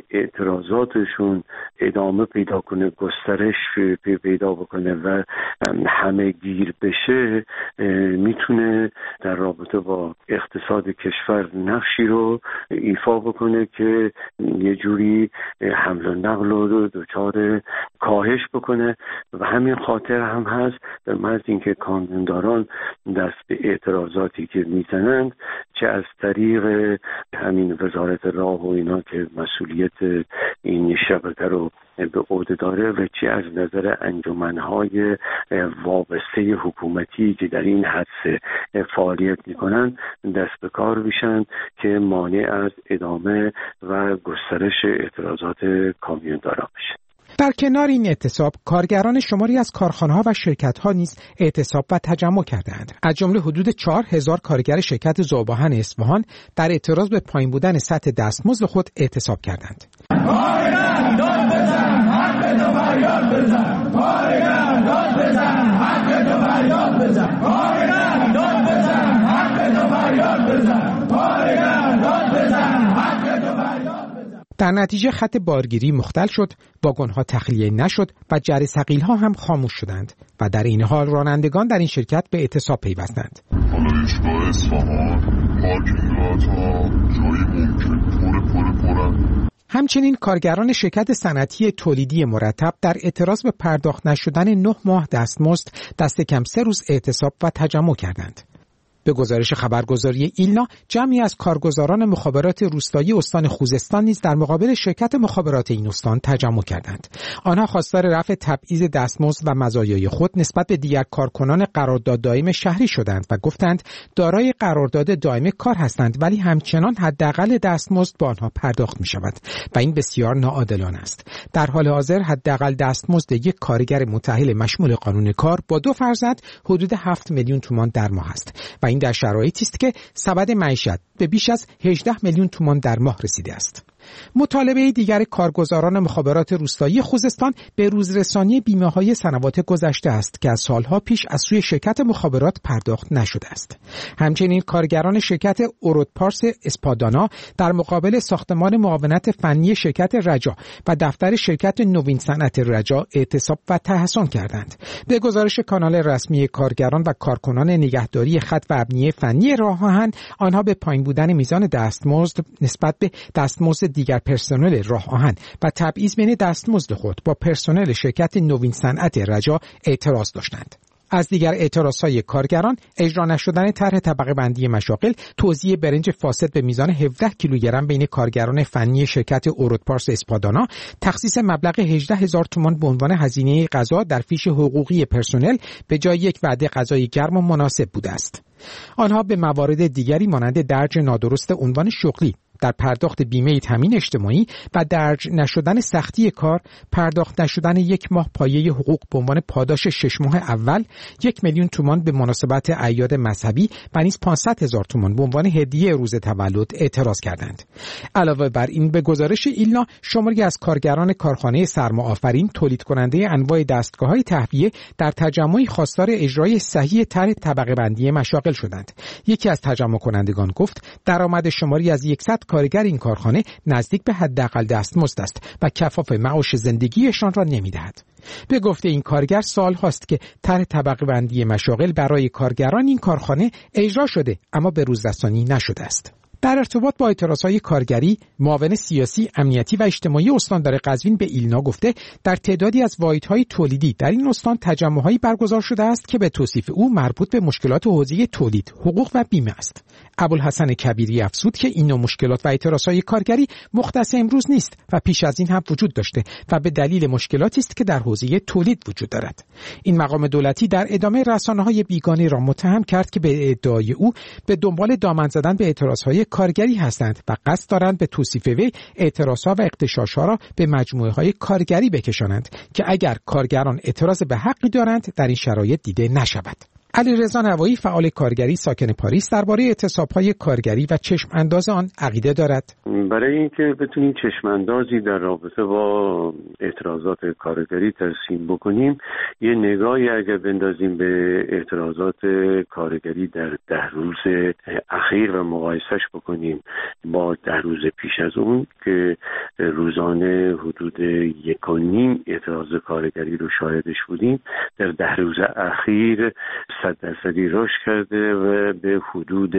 اعتراضاتشون ادامه پیدا کنه، گسترش پیدا بکنه و همه گیر بشه میتونه در رابطه با اقتصاد کشور نقشی رو ایفا بکنه که یه جوری حمل و نقل رو دچار کاهش بکنه و همین خاطر هم هست به محض اینکه کامیونداران دست به اعتراضاتی که میزنند چه از طریق همین وزارت راه و اینا که مسئولیت این شبکه رو به عهده داره و چه از نظر انجمنهای وابسته حکومتی که در این حدث فعالیت میکنن دست به کار بشن که مانع از ادامه و گسترش اعتراضات کامیونداران بشه. در کنار این اعتصاب کارگران شماری از کارخانه‌ها و شرکت‌ها نیز اعتصاب و تجمع کردند. از جمله حدود 4000 کارگر شرکت ذوب‌آهن اصفهان در اعتراض به پایین بودن سطح دستمزد خود اعتصاب کردند. کارگر داد بزن، حق تو فریاد بزن. کارگر داد بزن، حق تو فریاد بزن. کارگر داد بزن، حق تو فریاد بزن. کارگر داد بزن، حق تو فریاد بزن. در نتیجه خط بارگیری مختل شد، واگن‌ها تخلیه نشد و جر ثقیل‌ها هم خاموش شدند و در این حال رانندگان در این شرکت به اعتصاب پیوستند. حالا ایستگاه اصفهان پارکینگ‌ها جایی ممکن پرن. همچنین کارگران شرکت صنعتی تولیدی مرتب در اعتراض به پرداخت نشدن 9 ماه دستمزد دست کم 3 روز اعتصاب و تجمع کردند. به گزارش خبرگزاری ایلنا جمعی از کارگزاران مخابرات روستایی استان خوزستان نیز در مقابل شرکت مخابرات این استان تجمع کردند. آنها خواستار رفع تبعیض دستمزد و مزایای خود نسبت به دیگر کارکنان قرارداد دائم شهری شدند و گفتند دارای قرارداد دائم کار هستند ولی همچنان حداقل دستمزد با آنها پرداخت می شود و این بسیار ناعادلانه است. در حال حاضر حداقل دستمزد یک کارگر متأهل مشمول قانون کار با 2 فرزند حدود 7 میلیون تومان در ماه است و این در شرایطی است که سبد معیشت به بیش از 18 میلیون تومان در ماه رسیده است. مطالبه دیگر کارگزاران مخابرات روستایی خوزستان به روزرسانی بیمه‌های سنوات گذشته است که از سالها پیش از سوی شرکت مخابرات پرداخت نشده است. همچنین کارگران شرکت اورودپارس اسپادانا در مقابل ساختمان معاونت فنی شرکت رجا و دفتر شرکت نوین صنعت رجا اعتصاب و تحصن کردند. به گزارش کانال رسمی کارگران و کارکنان نگهداری خط و ابنیه فنی راه آهن، آنها به پایین بودن میزان دستمزد نسبت به دستمزد دیگر پرسنل راه آهن و تبعیض بین دستمزد خود با پرسنل شرکت نوین صنعت رجا اعتراض داشتند. از دیگر اعتراضهای کارگران اجرا نشدن طرح طبقه بندی مشاغل، توزیع برنج فاسد به میزان 17 کیلوگرم بین کارگران فنی شرکت اورودپارس اسپادانا، تخصیص مبلغ 18,000 تومان به عنوان هزینه غذا در فیش حقوقی پرسنل به جای یک وعده غذای گرم و مناسب بوده است. آنها به موارد دیگری مانند درج نادرست عنوان شغلی، در پرداخت بیمه تامین اجتماعی و درج نشدن سختی کار، پرداخت نشدن 1 ماه پایه حقوق به عنوان پاداش 6 ماه اول، 1 میلیون تومان به مناسبت اعیاد مذهبی و نیز 500,000 تومان به عنوان هدیه روز تولد اعتراض کردند. علاوه بر این به گزارش ایلنا شماری از کارگران کارخانه سرماآفرین تولید کننده انواع دستگاه‌های تهویه در تجمعی خواستار اجرای صحیح طرح طبقه بندی مشاغل شدند. یکی از تجمع کنندگان گفت درآمد شماری از 100 کارگر این کارخانه نزدیک به حداقل دستمزد است و کفاف معاش زندگیشان را نمی‌دهد. به گفته این کارگر سال هاست که طرح طبقه بندی مشاغل برای کارگران این کارخانه اجرا شده اما به روزرسانی نشده است. در ارتباط با اعتراضهای کارگری، معاون سیاسی، امنیتی و اجتماعی استاندار قزوین به ایلنا گفته در تعدادی از واحدهای تولیدی در این استان تجمع‌هایی برگزار شده است که به توصیف او مربوط به مشکلات حوزه تولید، حقوق و بیمه است. ابوالحسن کبیری افزود که این نوع مشکلات و اعتراضهای کارگری مختص امروز نیست و پیش از این هم وجود داشته و به دلیل مشکلاتی است که در حوزه تولید وجود دارد. این مقام دولتی در ادامه رسانه‌های بیگانه را متهم کرد که به ادعای او به دنبال دامن زدن به اعتراضهای کارگری هستند و قصد دارند به توصیف وی اعتراضها و اغتشاشها را به مجموعه‌های کارگری بکشانند که اگر کارگران اعتراض به حقی دارند در این شرایط دیده نشود. علیرضا نوایی فعال کارگری ساکن پاریس درباره اعتصاب‌های کارگری و چشم انداز آن عقیده دارد. برای اینکه بتونیم چشم اندازی در رابطه با اعتراضات کارگری ترسیم بکنیم، یه نگاهی اگر بندازیم به اعتراضات کارگری در 10 روز اخیر و مقایسش بکنیم با 10 روز پیش از اون که روزانه حدود 1.5 اعتراض کارگری رو شاهدش بودیم، در 10 روز اخیر 100% رشد کرده و به حدود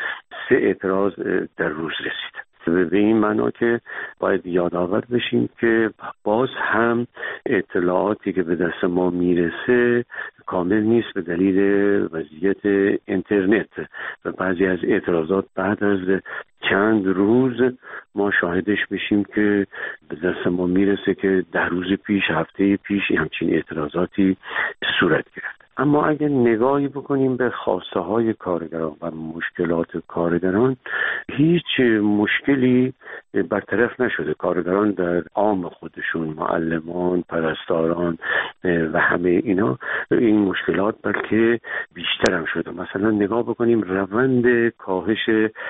3 اعتراض در روز رسید. به این معنا که باید یادآور بشیم که باز هم اطلاعاتی که به دست ما میرسه کامل نیست به دلیل وضعیت اینترنت و بعضی از اعتراضات بعد از چند روز ما شاهدش بشیم که به دست ما میرسه که 10 روز پیش، هفته پیش همچین اعتراضاتی صورت گرفت. اما اگر نگاهی بکنیم به خواسته های کارگران و مشکلات کارگران، هیچ مشکلی برطرف نشده. کارگران در عام خودشون، معلمان، پرستاران و همه اینا، این مشکلات بلکه بیشتر هم شده. مثلا نگاه بکنیم روند کاهش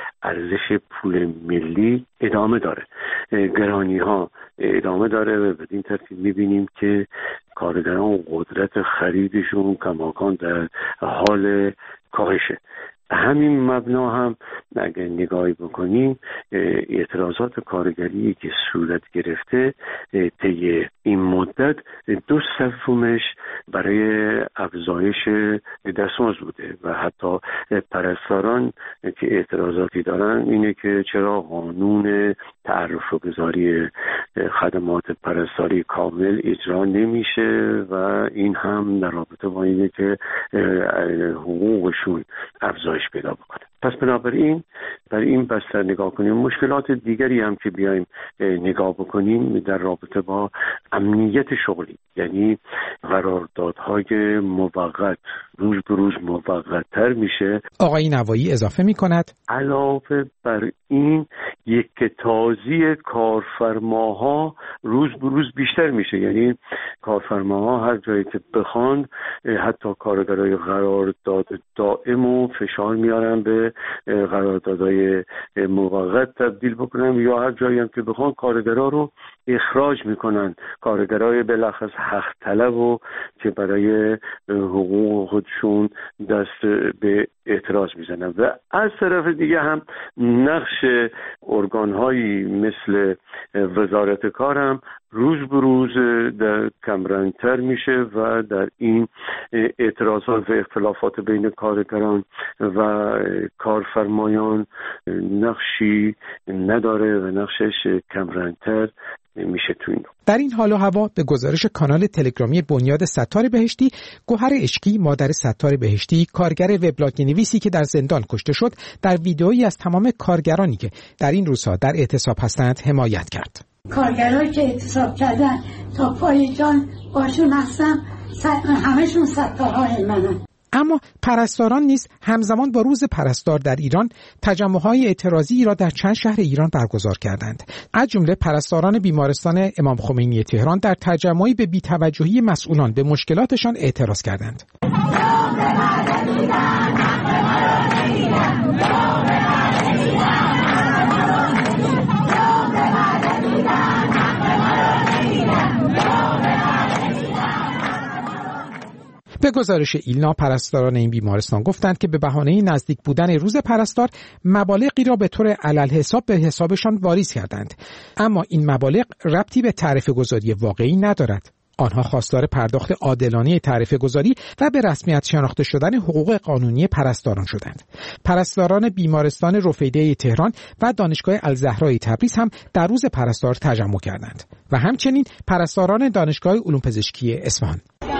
ارزش پول ملی ادامه داره، گرانی ها ادامه داره و بدین ترتیب میبینیم که کارگران قدرت خریدشون کماکان در حال کاهشه. همین مبنا هم اگر نگاهی بکنیم اعتراضات کارگری که صورت گرفته طی این مدت 2/3 برای افزایش دستمزد بوده و حتی پرستاران که اعتراضاتی دارن اینه که چرا قانون تعرف و گذاری خدمات پرستاری کامل اجرا نمیشه و این هم در رابطه با اینه که حقوقشون افزایش پیدا بکنه. پس بنابراین برای این بستر نگاه کنیم. مشکلات دیگری هم که بیایم نگاه بکنیم در رابطه با امنیت شغلی، یعنی قراردادهای موقت روز به روز موقت‌تر میشه. آقای نوایی اضافه می‌کند علاوه بر این یکتازی کارفرماها روز به روز بیشتر میشه، یعنی کارفرماها هر جایی که بخوان حتی کارگرای قرارداد دائم و فشار میارن به قراردادهای موقت تبدیل بکنن یا هر جایی هم که بخوان کارگرا رو اخراج میکنن، کارگرای بلخص حق طلب و که برای حقوق خودشون دست به اعتراض میزنن. و از طرف دیگه هم نقش ارگانهایی مثل وزارت کار هم روز به روز در کمرنگتر میشه و در این اعتراضات و اختلافات بین کارگران و کارفرمایان نقشی نداره و نقشش کمرنگتر میشه تو این. در این حال و هوا به گزارش کانال تلگرامی بنیاد ستار بهشتی، گوهر عشقی مادر ستار بهشتی، کارگر وبلاگ نویسی که در زندان کشته شد، در ویدئویی از تمام کارگرانی که در این روزها در اعتصاب هستند حمایت کرد. کارگرایی که اعتصاب کردن تا پای جان باشون هستم، همشون ستارهای منن. اما پرستاران نیز همزمان با روز پرستار در ایران تجمع‌های اعتراضی را در چند شهر ایران برگزار کردند. از جمله پرستاران بیمارستان امام خمینی تهران در تجمعی به بی‌توجهی مسئولان به مشکلاتشان اعتراض کردند. به گزارش ایلنا، پرستاران این بیمارستان گفتند که به بهانه نزدیک بودن روز پرستار مبالغی را به طور علالحساب به حسابشان واریز کردند، اما این مبالغ ربطی به تعرفه گذاری واقعی ندارد. آنها خواستار پرداخت عادلانه تعرفه گذاری و به رسمیت شناخته شدن حقوق قانونی پرستاران شدند. پرستاران بیمارستان رفیده تهران و دانشگاه الزهرا تبریز هم در روز پرستار تجمع کردند و همچنین پرستاران دانشگاه علوم پزشکی اصفهان.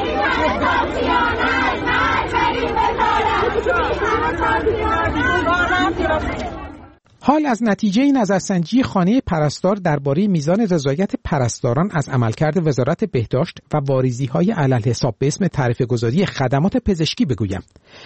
حال از نتیجه نظرسنجی خانه پرستار درباره میزان رضایت پرستاران از عملکرد وزارت بهداشت و واریزی‌های علالحساب به اسم تعرفه گذاری خدمات پزشکی بگویم.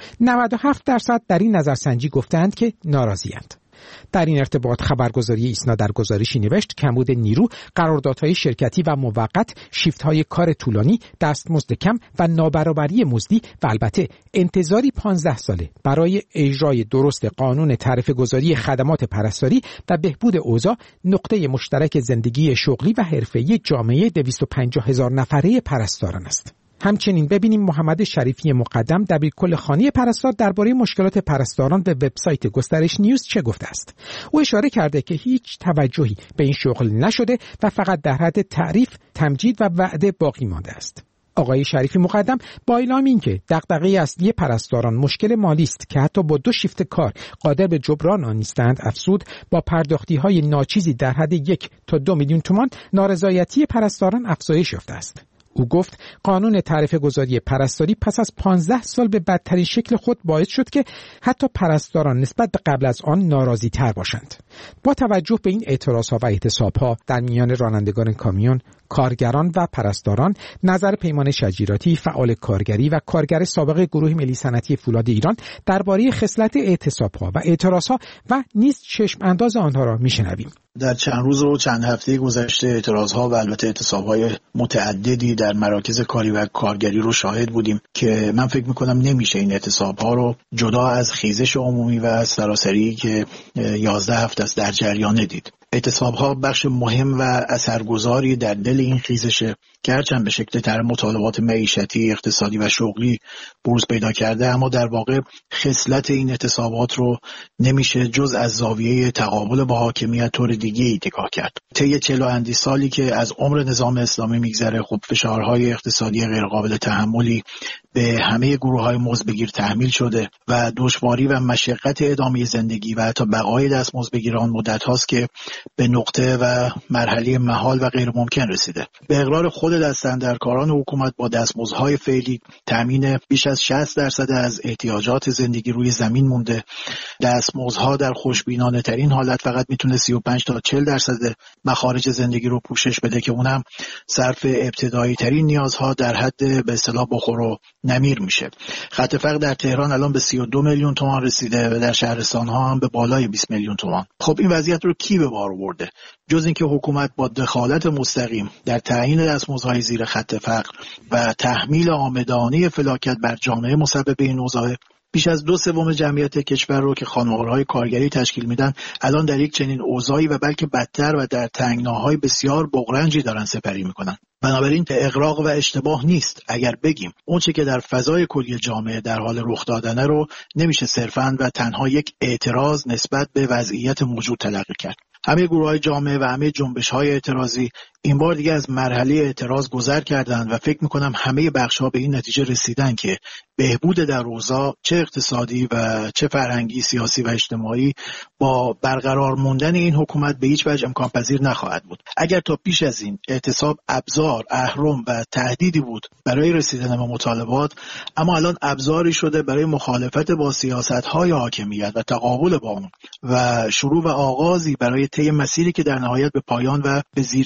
97% در این نظرسنجی گفتند که ناراضی‌اند. در این ارتباط خبرگزاری ایسنا در گزارشی نوشت کمبود نیرو، قراردادهای شرکتی و موقت، شیفت‌های کار طولانی، دستمزد کم و نابرابری مزدی و البته انتظاری 15 ساله برای اجرای درست قانون تعرفه گذاری خدمات پرستاری و بهبود اوضاع نقطه مشترک زندگی شغلی و حرفه‌ای جامعه 250,000 نفره پرستاران است. همچنین ببینیم محمد شریفی مقدم دبیرکل خانه پرستار درباره مشکلات پرستاران به وبسایت گسترش نیوز چه گفته است. او اشاره کرده که هیچ توجهی به این شغل نشده و فقط در حد تعریف، تمجید و وعده باقی مانده است. آقای شریفی مقدم با اعلام اینکه دغدغه اصلی پرستاران مشکل مالی است که حتی با 2 شیفت کار قادر به جبران آن نیستند، افزود با پرداختی‌های ناچیزی در حد 1 تا 2 میلیون تومان نارضایتی پرستاران افزایش یافته است. او گفت قانون تعرفه گذاری پرستاری پس از 15 سال به بدترین شکل خود باعث شد که حتی پرستاران نسبت به قبل از آن ناراضی تر باشند. با توجه به این اعتراضها و احتسابها در میان رانندگان کامیون، کارگران و پرستاران، نظر پیمان شجیراتی، فعال کارگری و کارگر سابق گروه ملی صنعتی فولاد ایران درباره خصلت اعتصابها و اعتراضها و نیز چشم انداز آنها را میشنویم. در چند روز و چند هفته گذشته اعتراضها و البته اعتصاب‌های متعددی در مراکز کاری و کارگری رو شاهد بودیم که من فکر می‌کنم نمیشه این اعتصاب‌ها رو جدا از خیزش عمومی و سراسری که 11 هفته است در جریان دید. اعتصاب‌ها بخش مهم و اثرگذاری در دل این خیزش که هرچند به شکل طرح مطالبات معیشتی، اقتصادی و شغلی بروز پیدا کرده، اما در واقع خصلت این اعتصابات رو نمیشه جز از زاویه تقابل با حاکمیت طور دیگه‌ای نگاه کرد. طی 40 اندی سالی که از عمر نظام اسلامی میگذره، خب فشارهای اقتصادی غیرقابل تحملی به همه گروه‌های مزدبگیر تحمیل شده و دشواری و مشقت ادامه زندگی و حتی بقای دستمزدبگیران مدت هاست که به نقطه و مرحله محال و غیر ممکن رسیده. به اقرار خود دستاندرکاران حکومت با دستمزدهای فعلی تامین بیش از 60% از احتیاجات زندگی روی زمین مونده. دستمزدها در خوشبینانه ترین حالت فقط میتونه 35 تا 40% مخارج زندگی رو پوشش بده که اونم صرف ابتدایی ترین نیازها در حد به اصطلاح بخور و نمیر میشه. خط فقر در تهران الان به 32 میلیون تومان رسیده و در شهرستان‌ها هم به بالای 20 میلیون تومان. خب این وضعیت رو کی به بار آورده؟ جز اینکه حکومت با دخالت مستقیم در تعیین دستمزدهای زیر خط فقر و تحمیل عامدانه فلاکت بر جامعه مسبب این اوضاع، بیش از 2/3 جمعیت کشور رو که خانوارهای کارگری تشکیل میدن الان در یک چنین اوضاعی و بلکه بدتر و در تنگناهای بسیار بغرنجی دارن سپری میکنن. بنابراین اغراق و اشتباه نیست اگر بگیم اون چه که در فضای کلی جامعه در حال رخ دادنه رو نمیشه صرفاً و تنها یک اعتراض نسبت به وضعیت موجود تلقی کرد. همه گروه‌های جامعه و همه جنبش‌های اعتراضی این بار دیگه از مرحله اعتراض گذر کردند و فکر می‌کنم همه بخش‌ها به این نتیجه رسیدن که بهبود در اوضاع چه اقتصادی و چه فرهنگی، سیاسی و اجتماعی با برقرار موندن این حکومت به هیچ وجه امکان پذیر نخواهد بود. اگر تا پیش از این اعتصاب ابزار، اهرم و تهدیدی بود برای رسیدن به مطالبات، اما الان ابزاری شده برای مخالفت با سیاست‌های حاکمیت و تقابل با اون و شروع و آغازی برای طی مسیری که در نهایت به پایان و به زیر کشیدن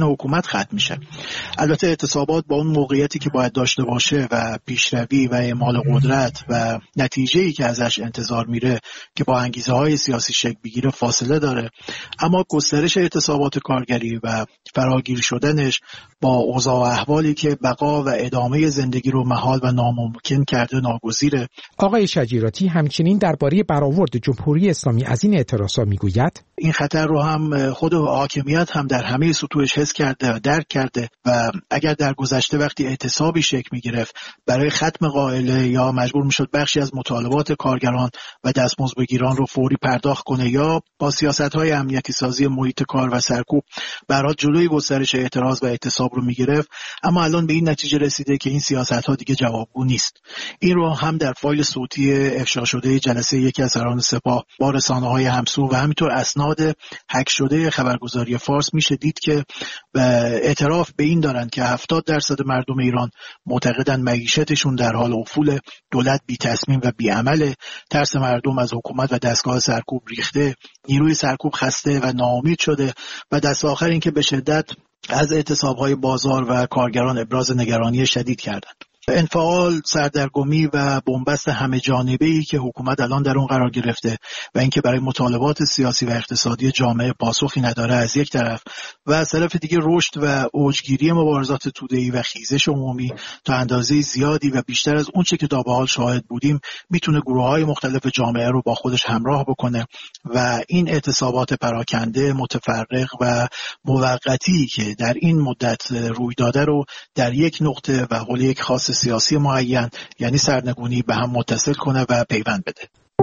حکومت ختم میشه. البته اعتصابات با اون موقعیتی که باید داشته باشه و پیشروی و اعمال قدرت و نتیجه‌ای که ازش انتظار میره که با انگیزه‌های سیاسی شکل بگیره فاصله داره، اما گسترش اعتصابات کارگری و فراگیر شدنش با اوضاع و احوالی که بقا و ادامه زندگی رو محال و ناممکن کرده ناگزیره. آقای شجیراتی همچنین درباره برآورد جمهوری اسلامی از این اعتراضات میگوید این خطر رو هم خود حاکمیت هم در همه سطوحش حس کرده و درک کرده و اگر در گذشته وقتی اعتصابی شکل میگرفت برای ختم قائله یا مجبور میشد بخشی از مطالبات کارگران و دستمزدبگیران رو فوری پرداخت کنه یا با سیاست‌های امنیتی سازی محیط کار و سرکوب برای جلوی گسترش اعتراض و اعتصاب رو میگرفت، اما الان به این نتیجه رسیده که این سیاست‌ها دیگه جوابگو نیست. این رو هم در فایل صوتی افشا شده جلسه یکی از سران سپاه با رسانه‌های همسو و همینطور اسناد هک شده خبرگزاری فارس میشه دید که اعتراف به این دارن که 70% مردم ایران معتقدن معیشتشون در حال افول، دولت بی تصمیم و بی عمله، ترس مردم از حکومت و دستگاه سرکوب ریخته، نیروی سرکوب خسته و ناامید شده و دست آخر این که به شدت از اعتصاب‌های بازار و کارگران ابراز نگرانی شدید کردند. انفعال، سردرگمی و بنبست همه جانبه‌ای که حکومت الان در اون قرار گرفته و اینکه برای مطالبات سیاسی و اقتصادی جامعه پاسخی نداره از یک طرف و از طرف دیگه رشد و اوجگیری مبارزات توده‌ای و خیزش عمومی تا اندازه زیادی و بیشتر از اون چه که تا به حال شاهد بودیم میتونه گروه‌های مختلف جامعه رو با خودش همراه بکنه و این اعتصابات پراکنده، متفرق و موقتی که در این مدت روی داده رو در یک نقطه و حول یک خاص سیاسی معین یعنی سرنگونی به هم متصل کنه و پیوند بده.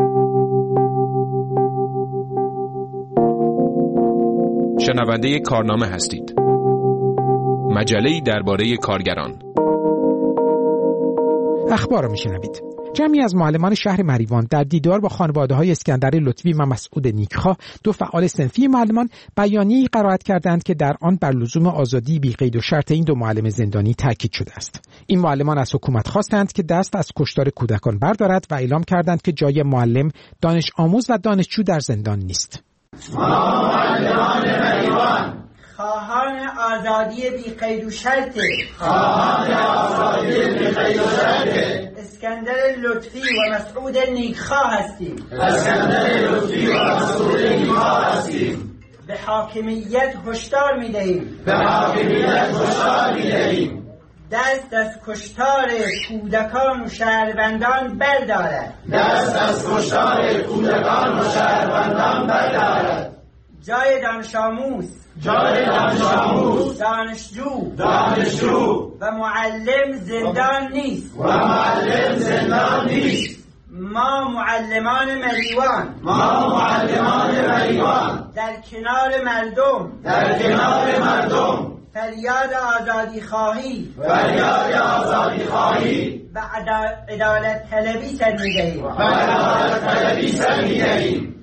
شنونده کارنامه هستید. مجله‌ای درباره کارگران. اخبار رو میشنوید. جمعی از معلمان شهر مریوان در دیدار با خانواده‌های اسکندر لطفی و مسعود نیکخواه، دو فعال صنفی معلمان، بیانیه‌ای قرائت کردند که در آن بر لزوم آزادی بی قید و شرط این دو معلم زندانی تاکید شده است. این معلمان از حکومت خواستند که دست از کشتار کودکان بردارد و اعلام کردند که جای معلم، دانش آموز و دانشجو در زندان نیست. ما معلمان مریوان خواهان آزادی بی قید و شرط اسکندر لطفی و مسعود نیکخواه هستیم. به حاکمیت هشدار می‌دهیم. دست از کشتار کودکان و شهروندان بردارد. جای دانش آموز، دانشجو و معلم زندان نیست. ما معلمان مریوان در کنار مردم فریاد آزادی خواهی و عدالت طلبی سر می‌دهیم.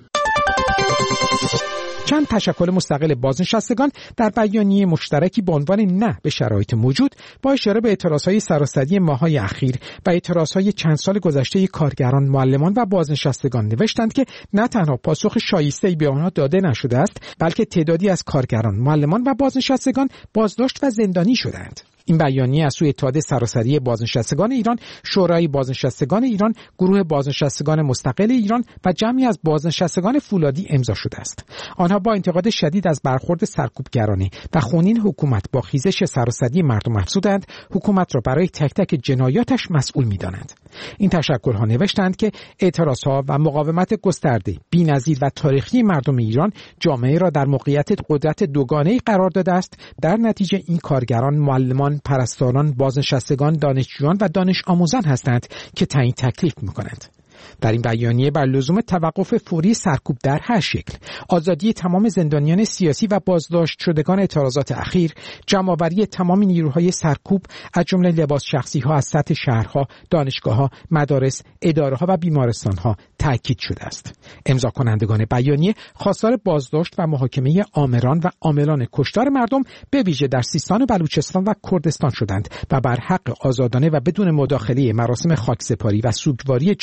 چند تشکل مستقل بازنشستگان در بیانیه مشترکی با عنوان نه به شرایط موجود با اشاره به اعتراضهای سراسری ماه‌های اخیر و اعتراضهای چند سال گذشته کارگران، معلمان و بازنشستگان نوشتند که نه تنها پاسخ شایسته‌ای به آنها داده نشده است، بلکه تعدادی از کارگران، معلمان و بازنشستگان بازداشت و زندانی شدند. این بیانیه از سوی اتحاد سراسری بازنشستگان ایران، شورای بازنشستگان ایران، گروه بازنشستگان مستقل ایران و جمعی از بازنشستگان فولادی امضا شده است. آنها با انتقاد شدید از برخورد سرکوبگرانه و خونین حکومت با خیزش سراسری مردم افزودند حکومت را برای تک تک جنایاتش مسئول می‌دانند. این تشکل‌ها نوشتند که اعتراضها و مقاومت گسترده، بی‌نظیر و تاریخی مردم ایران جامعه را در موقعیت قدرت دوگانه‌ای قرار داده است. در نتیجه این کارگران، معلمان، پرستاران، بازنشستگان، دانشجویان و دانش آموزان هستند که تعیین تکلیف می‌کنند. در این بیانیه بر لزوم توقف فوری سرکوب در هر شکل، آزادی تمام زندانیان سیاسی و بازداشت شدگان اعتراضات اخیر، جمع‌آوری تمام نیروهای سرکوب از جمله لباس شخصی‌ها از سطح شهرها، دانشگاه‌ها، مدارس، اداره‌ها و بیمارستان‌ها تأکید شده است. امضا کنندگان بیانیه خواستار بازداشت و محاکمه آمران و عاملان کشتار مردم به ویژه در سیستان و بلوچستان و کردستان شدند و بر حق آزادانه و بدون مداخله مراسم خاکسپاری و سوگواری جانباختگان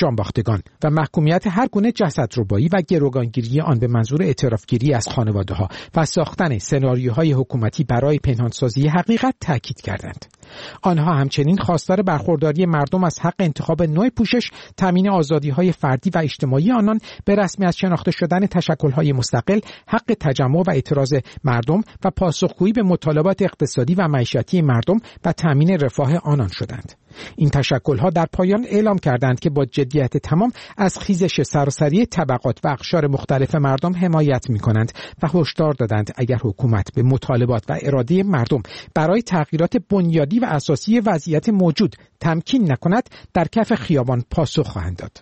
رانندگان و محکومیت هر گونه جسدربایی و گروگانگیری آن به منظور اعترافگیری از خانواده‌ها و ساختن سناریوهای حکومتی برای پنهانسازی حقیقت تاکید کردند. آنها همچنین خواستار برخورداری مردم از حق انتخاب نوع پوشش، تامین آزادی‌های فردی و اجتماعی آنان، به رسمیت شناخته شدن تشکل‌های مستقل، حق تجمع و اعتراض مردم و پاسخگویی به مطالبات اقتصادی و معیشتی مردم و تامین رفاه آنان شدند. این تشکل‌ها در پایان اعلام کردند که با جدیت تمام از خیزش سراسری طبقات و اقشار مختلف مردم حمایت می‌کنند و هشدار دادند اگر حکومت به مطالبات و اراده مردم برای تغییرات بنیادی و اساسی وضعیت موجود تمکین نکند، در کف خیابان پاسخ خواهند داد.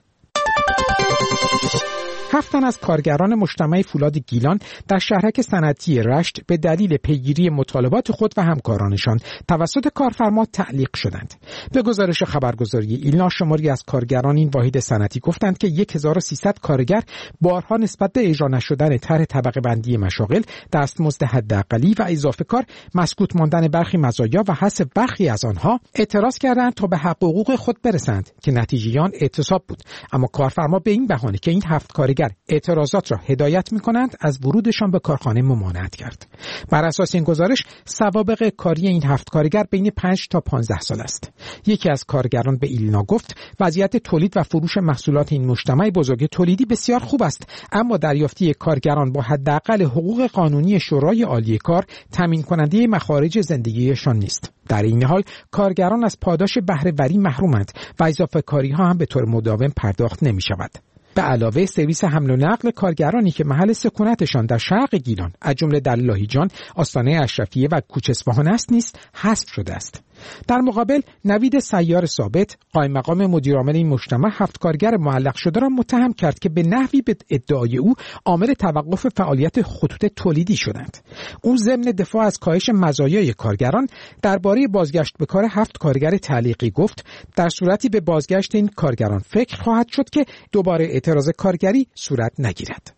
7 تن از کارگران مجتمع فولاد گیلان در شهرک صنعتی رشت به دلیل پیگیری مطالبات خود و همکارانشان توسط کارفرما تعلیق شدند. به گزارش خبرگزاری ایلنا، شماری از کارگران این واحد صنعتی گفتند که 1300 کارگر بارها نسبت به اجرا نشدن طرح طبقه بندی مشاغل، دستمزد حداقلی و اضافه کار، مسکوت ماندن برخی مزایا و حذف برخی از آنها اعتراض کردند تا به حقوق خود برسند که نتیجه آن اعتصاب بود. اما کارفرما به این بهانه که این 7 کارگر اعتراضات را هدایت می‌کنند از ورودشان به کارخانه ممانعت کرد. بر اساس این گزارش سوابق کاری این 7 کارگر بین 5 تا 15 سال است. یکی از کارگران به ایلنا گفت وضعیت تولید و فروش محصولات این مجتمع بزرگ تولیدی بسیار خوب است، اما دریافتی کارگران با حداقل حقوق قانونی شورای عالی کار تامین کننده مخارج زندگیشان نیست. در این حال کارگران از پاداش بهره وری محرومند و اضافه کاری ها هم به طور مداوم پرداخت نمی شود. به علاوه سرویس حمل و نقل کارگرانی که محل سکونتشان در شرق گیلان از جمله در لاهیجان، آستانه اشرفیه و کوچه اصفهان است نیز حذف شده است. در مقابل نوید سیار ثابت، قائم مقام مدیرعامل این مجتمع، 7 کارگر معلق شده را متهم کرد که به نحوی به ادعای او عامل توقف فعالیت خطوط تولیدی شدند. او ضمن دفاع از کاهش مزایای کارگران درباره بازگشت به کار 7 کارگر تعلیقی گفت در صورتی به بازگشت این کارگران فکر خواهد شد که دوباره اعتراض کارگری صورت نگیرد.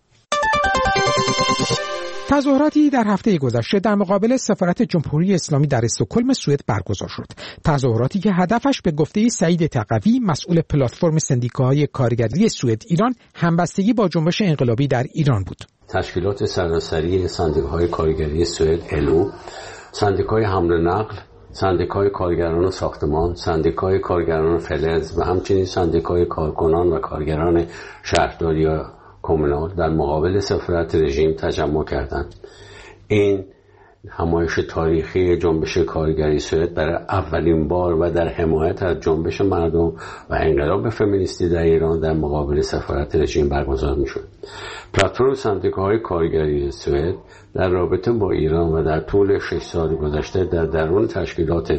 تظاهراتی در هفته گذشته در مقابل سفارت جمهوری اسلامی در استکهلم سوئد برگزار شد. تظاهراتی که هدفش به گفته سعید تقوی، مسئول پلتفرم سندیکاهای کارگری سوئد ایران، همبستگی با جنبش انقلابی در ایران بود. تشکیلات سراسری سندیکاهای کارگری سوئد الو، سندیکای حمل و نقل، سندیکای کارگران ساختمان، سندیکای کارگران فلز و همچنین سندیکای کارکنان و کارگران شهرداری و کمونال در مقابل سفارت رژیم تجمع کردند. این همایش تاریخی جنبش کارگری سوئد برای اولین بار و در حمایت از جنبش مردم و انقلاب فمینیستی در ایران در مقابل سفارت رژیم برگزار می‌شد. پلتفرم سندیکاهای کارگری سوئد در رابطه با ایران و در طول 6 سال گذشته در درون تشکیلات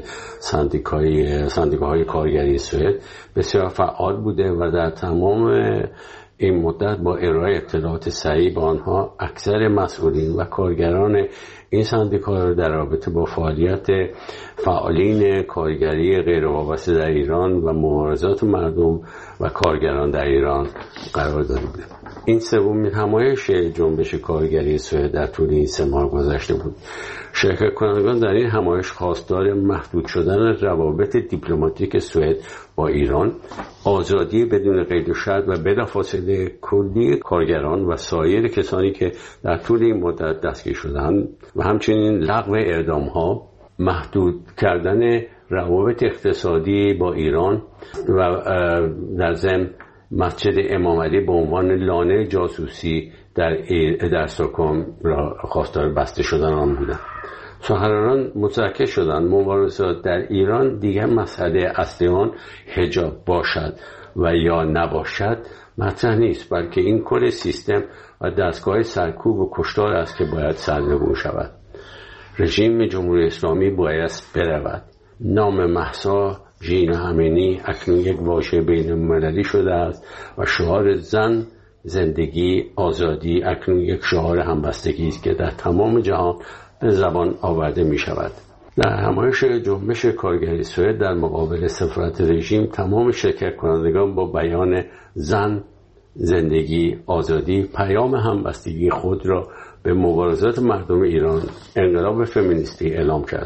سندیکاهای کارگری سوئد بسیار فعال بوده و در تمام این مدت با ارائه اطلاعات صحیح به آنها اکثر مسئولین و کارگران این سندیکا را در رابطه با فعالیت فعالین کارگری غیر وابسته در ایران و مبارزات مردم و کارگران در ایران قرار داده بود. این سومین همایش جنبش کارگری سوئد در طول این 3 ماه گذشته بود. شرکت کنندگان در این همایش خواستار محدود شدن روابط دیپلماتیک سوئد با ایران، آزادی بدون قید و شرط و بلافاصله کلی کارگران و سایر کسانی که در طول این مدت دستگیر شدند و همچنین لغو اعدام‌ها، محدود کردن روابط اقتصادی با ایران و در ضمن مسجد امام علی به عنوان لانه جاسوسی در استکهلم را خواستار بسته شدن آن بودند. سخنرانان متذکر شدند مبارزات در ایران دیگر مسئله اصلی آن حجاب باشد و یا نباشد مطرح نیست، بلکه این کل سیستم و دستگاه سرکوب و کشتار است که باید سرنگون شود. رژیم جمهوری اسلامی باید برود. نام مهسا ژین امینی اکنون یک واژه بین المللی شده است و شعار زن، زندگی، آزادی اکنون یک شعار همبستگی است که در تمام جهان به زبان آورده می شود. در همایش جنبش کارگری سوئد در مقابل سفارت رژیم تمام شرکت کنندگان با بیان زن، زندگی، آزادی پیام همبستگی خود را به مبارزات مردم ایران، انقلاب فمینیستی اعلام کردند.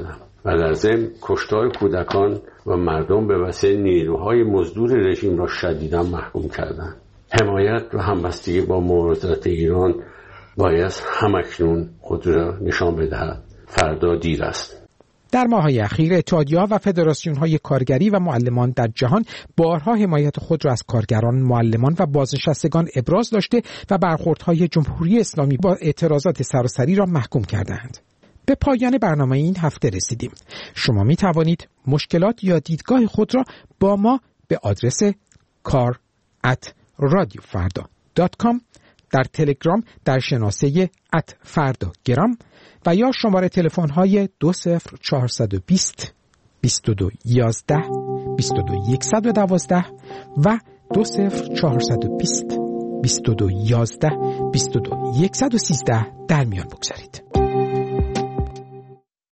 و در ضمن کشتار کودکان و مردم به وسیله نیروهای مزدور رژیم را شدیداً محکوم کردند. حمایت و همبستگی با مبارزات ایران باید همکنون خود را نشان بدهد. فردا دیر است. در ماه‌های اخیر اتحادیه‌ها و فدراسیون‌های کارگری و معلمان در جهان بارها حمایت خود را از کارگران، معلمان و بازنشستگان ابراز داشته و برخوردهای جمهوری اسلامی با اعتراضات سراسری را محکوم کردند. به پایان برنامه این هفته رسیدیم. شما می توانید مشکلات یا دیدگاه خود را با ما به آدرس kar@radiofarda.com در تلگرام در شناسه @fardagram و یا شماره تلفن های 20420 2211 22112 و 20420 2211 22113 در میان بگذارید.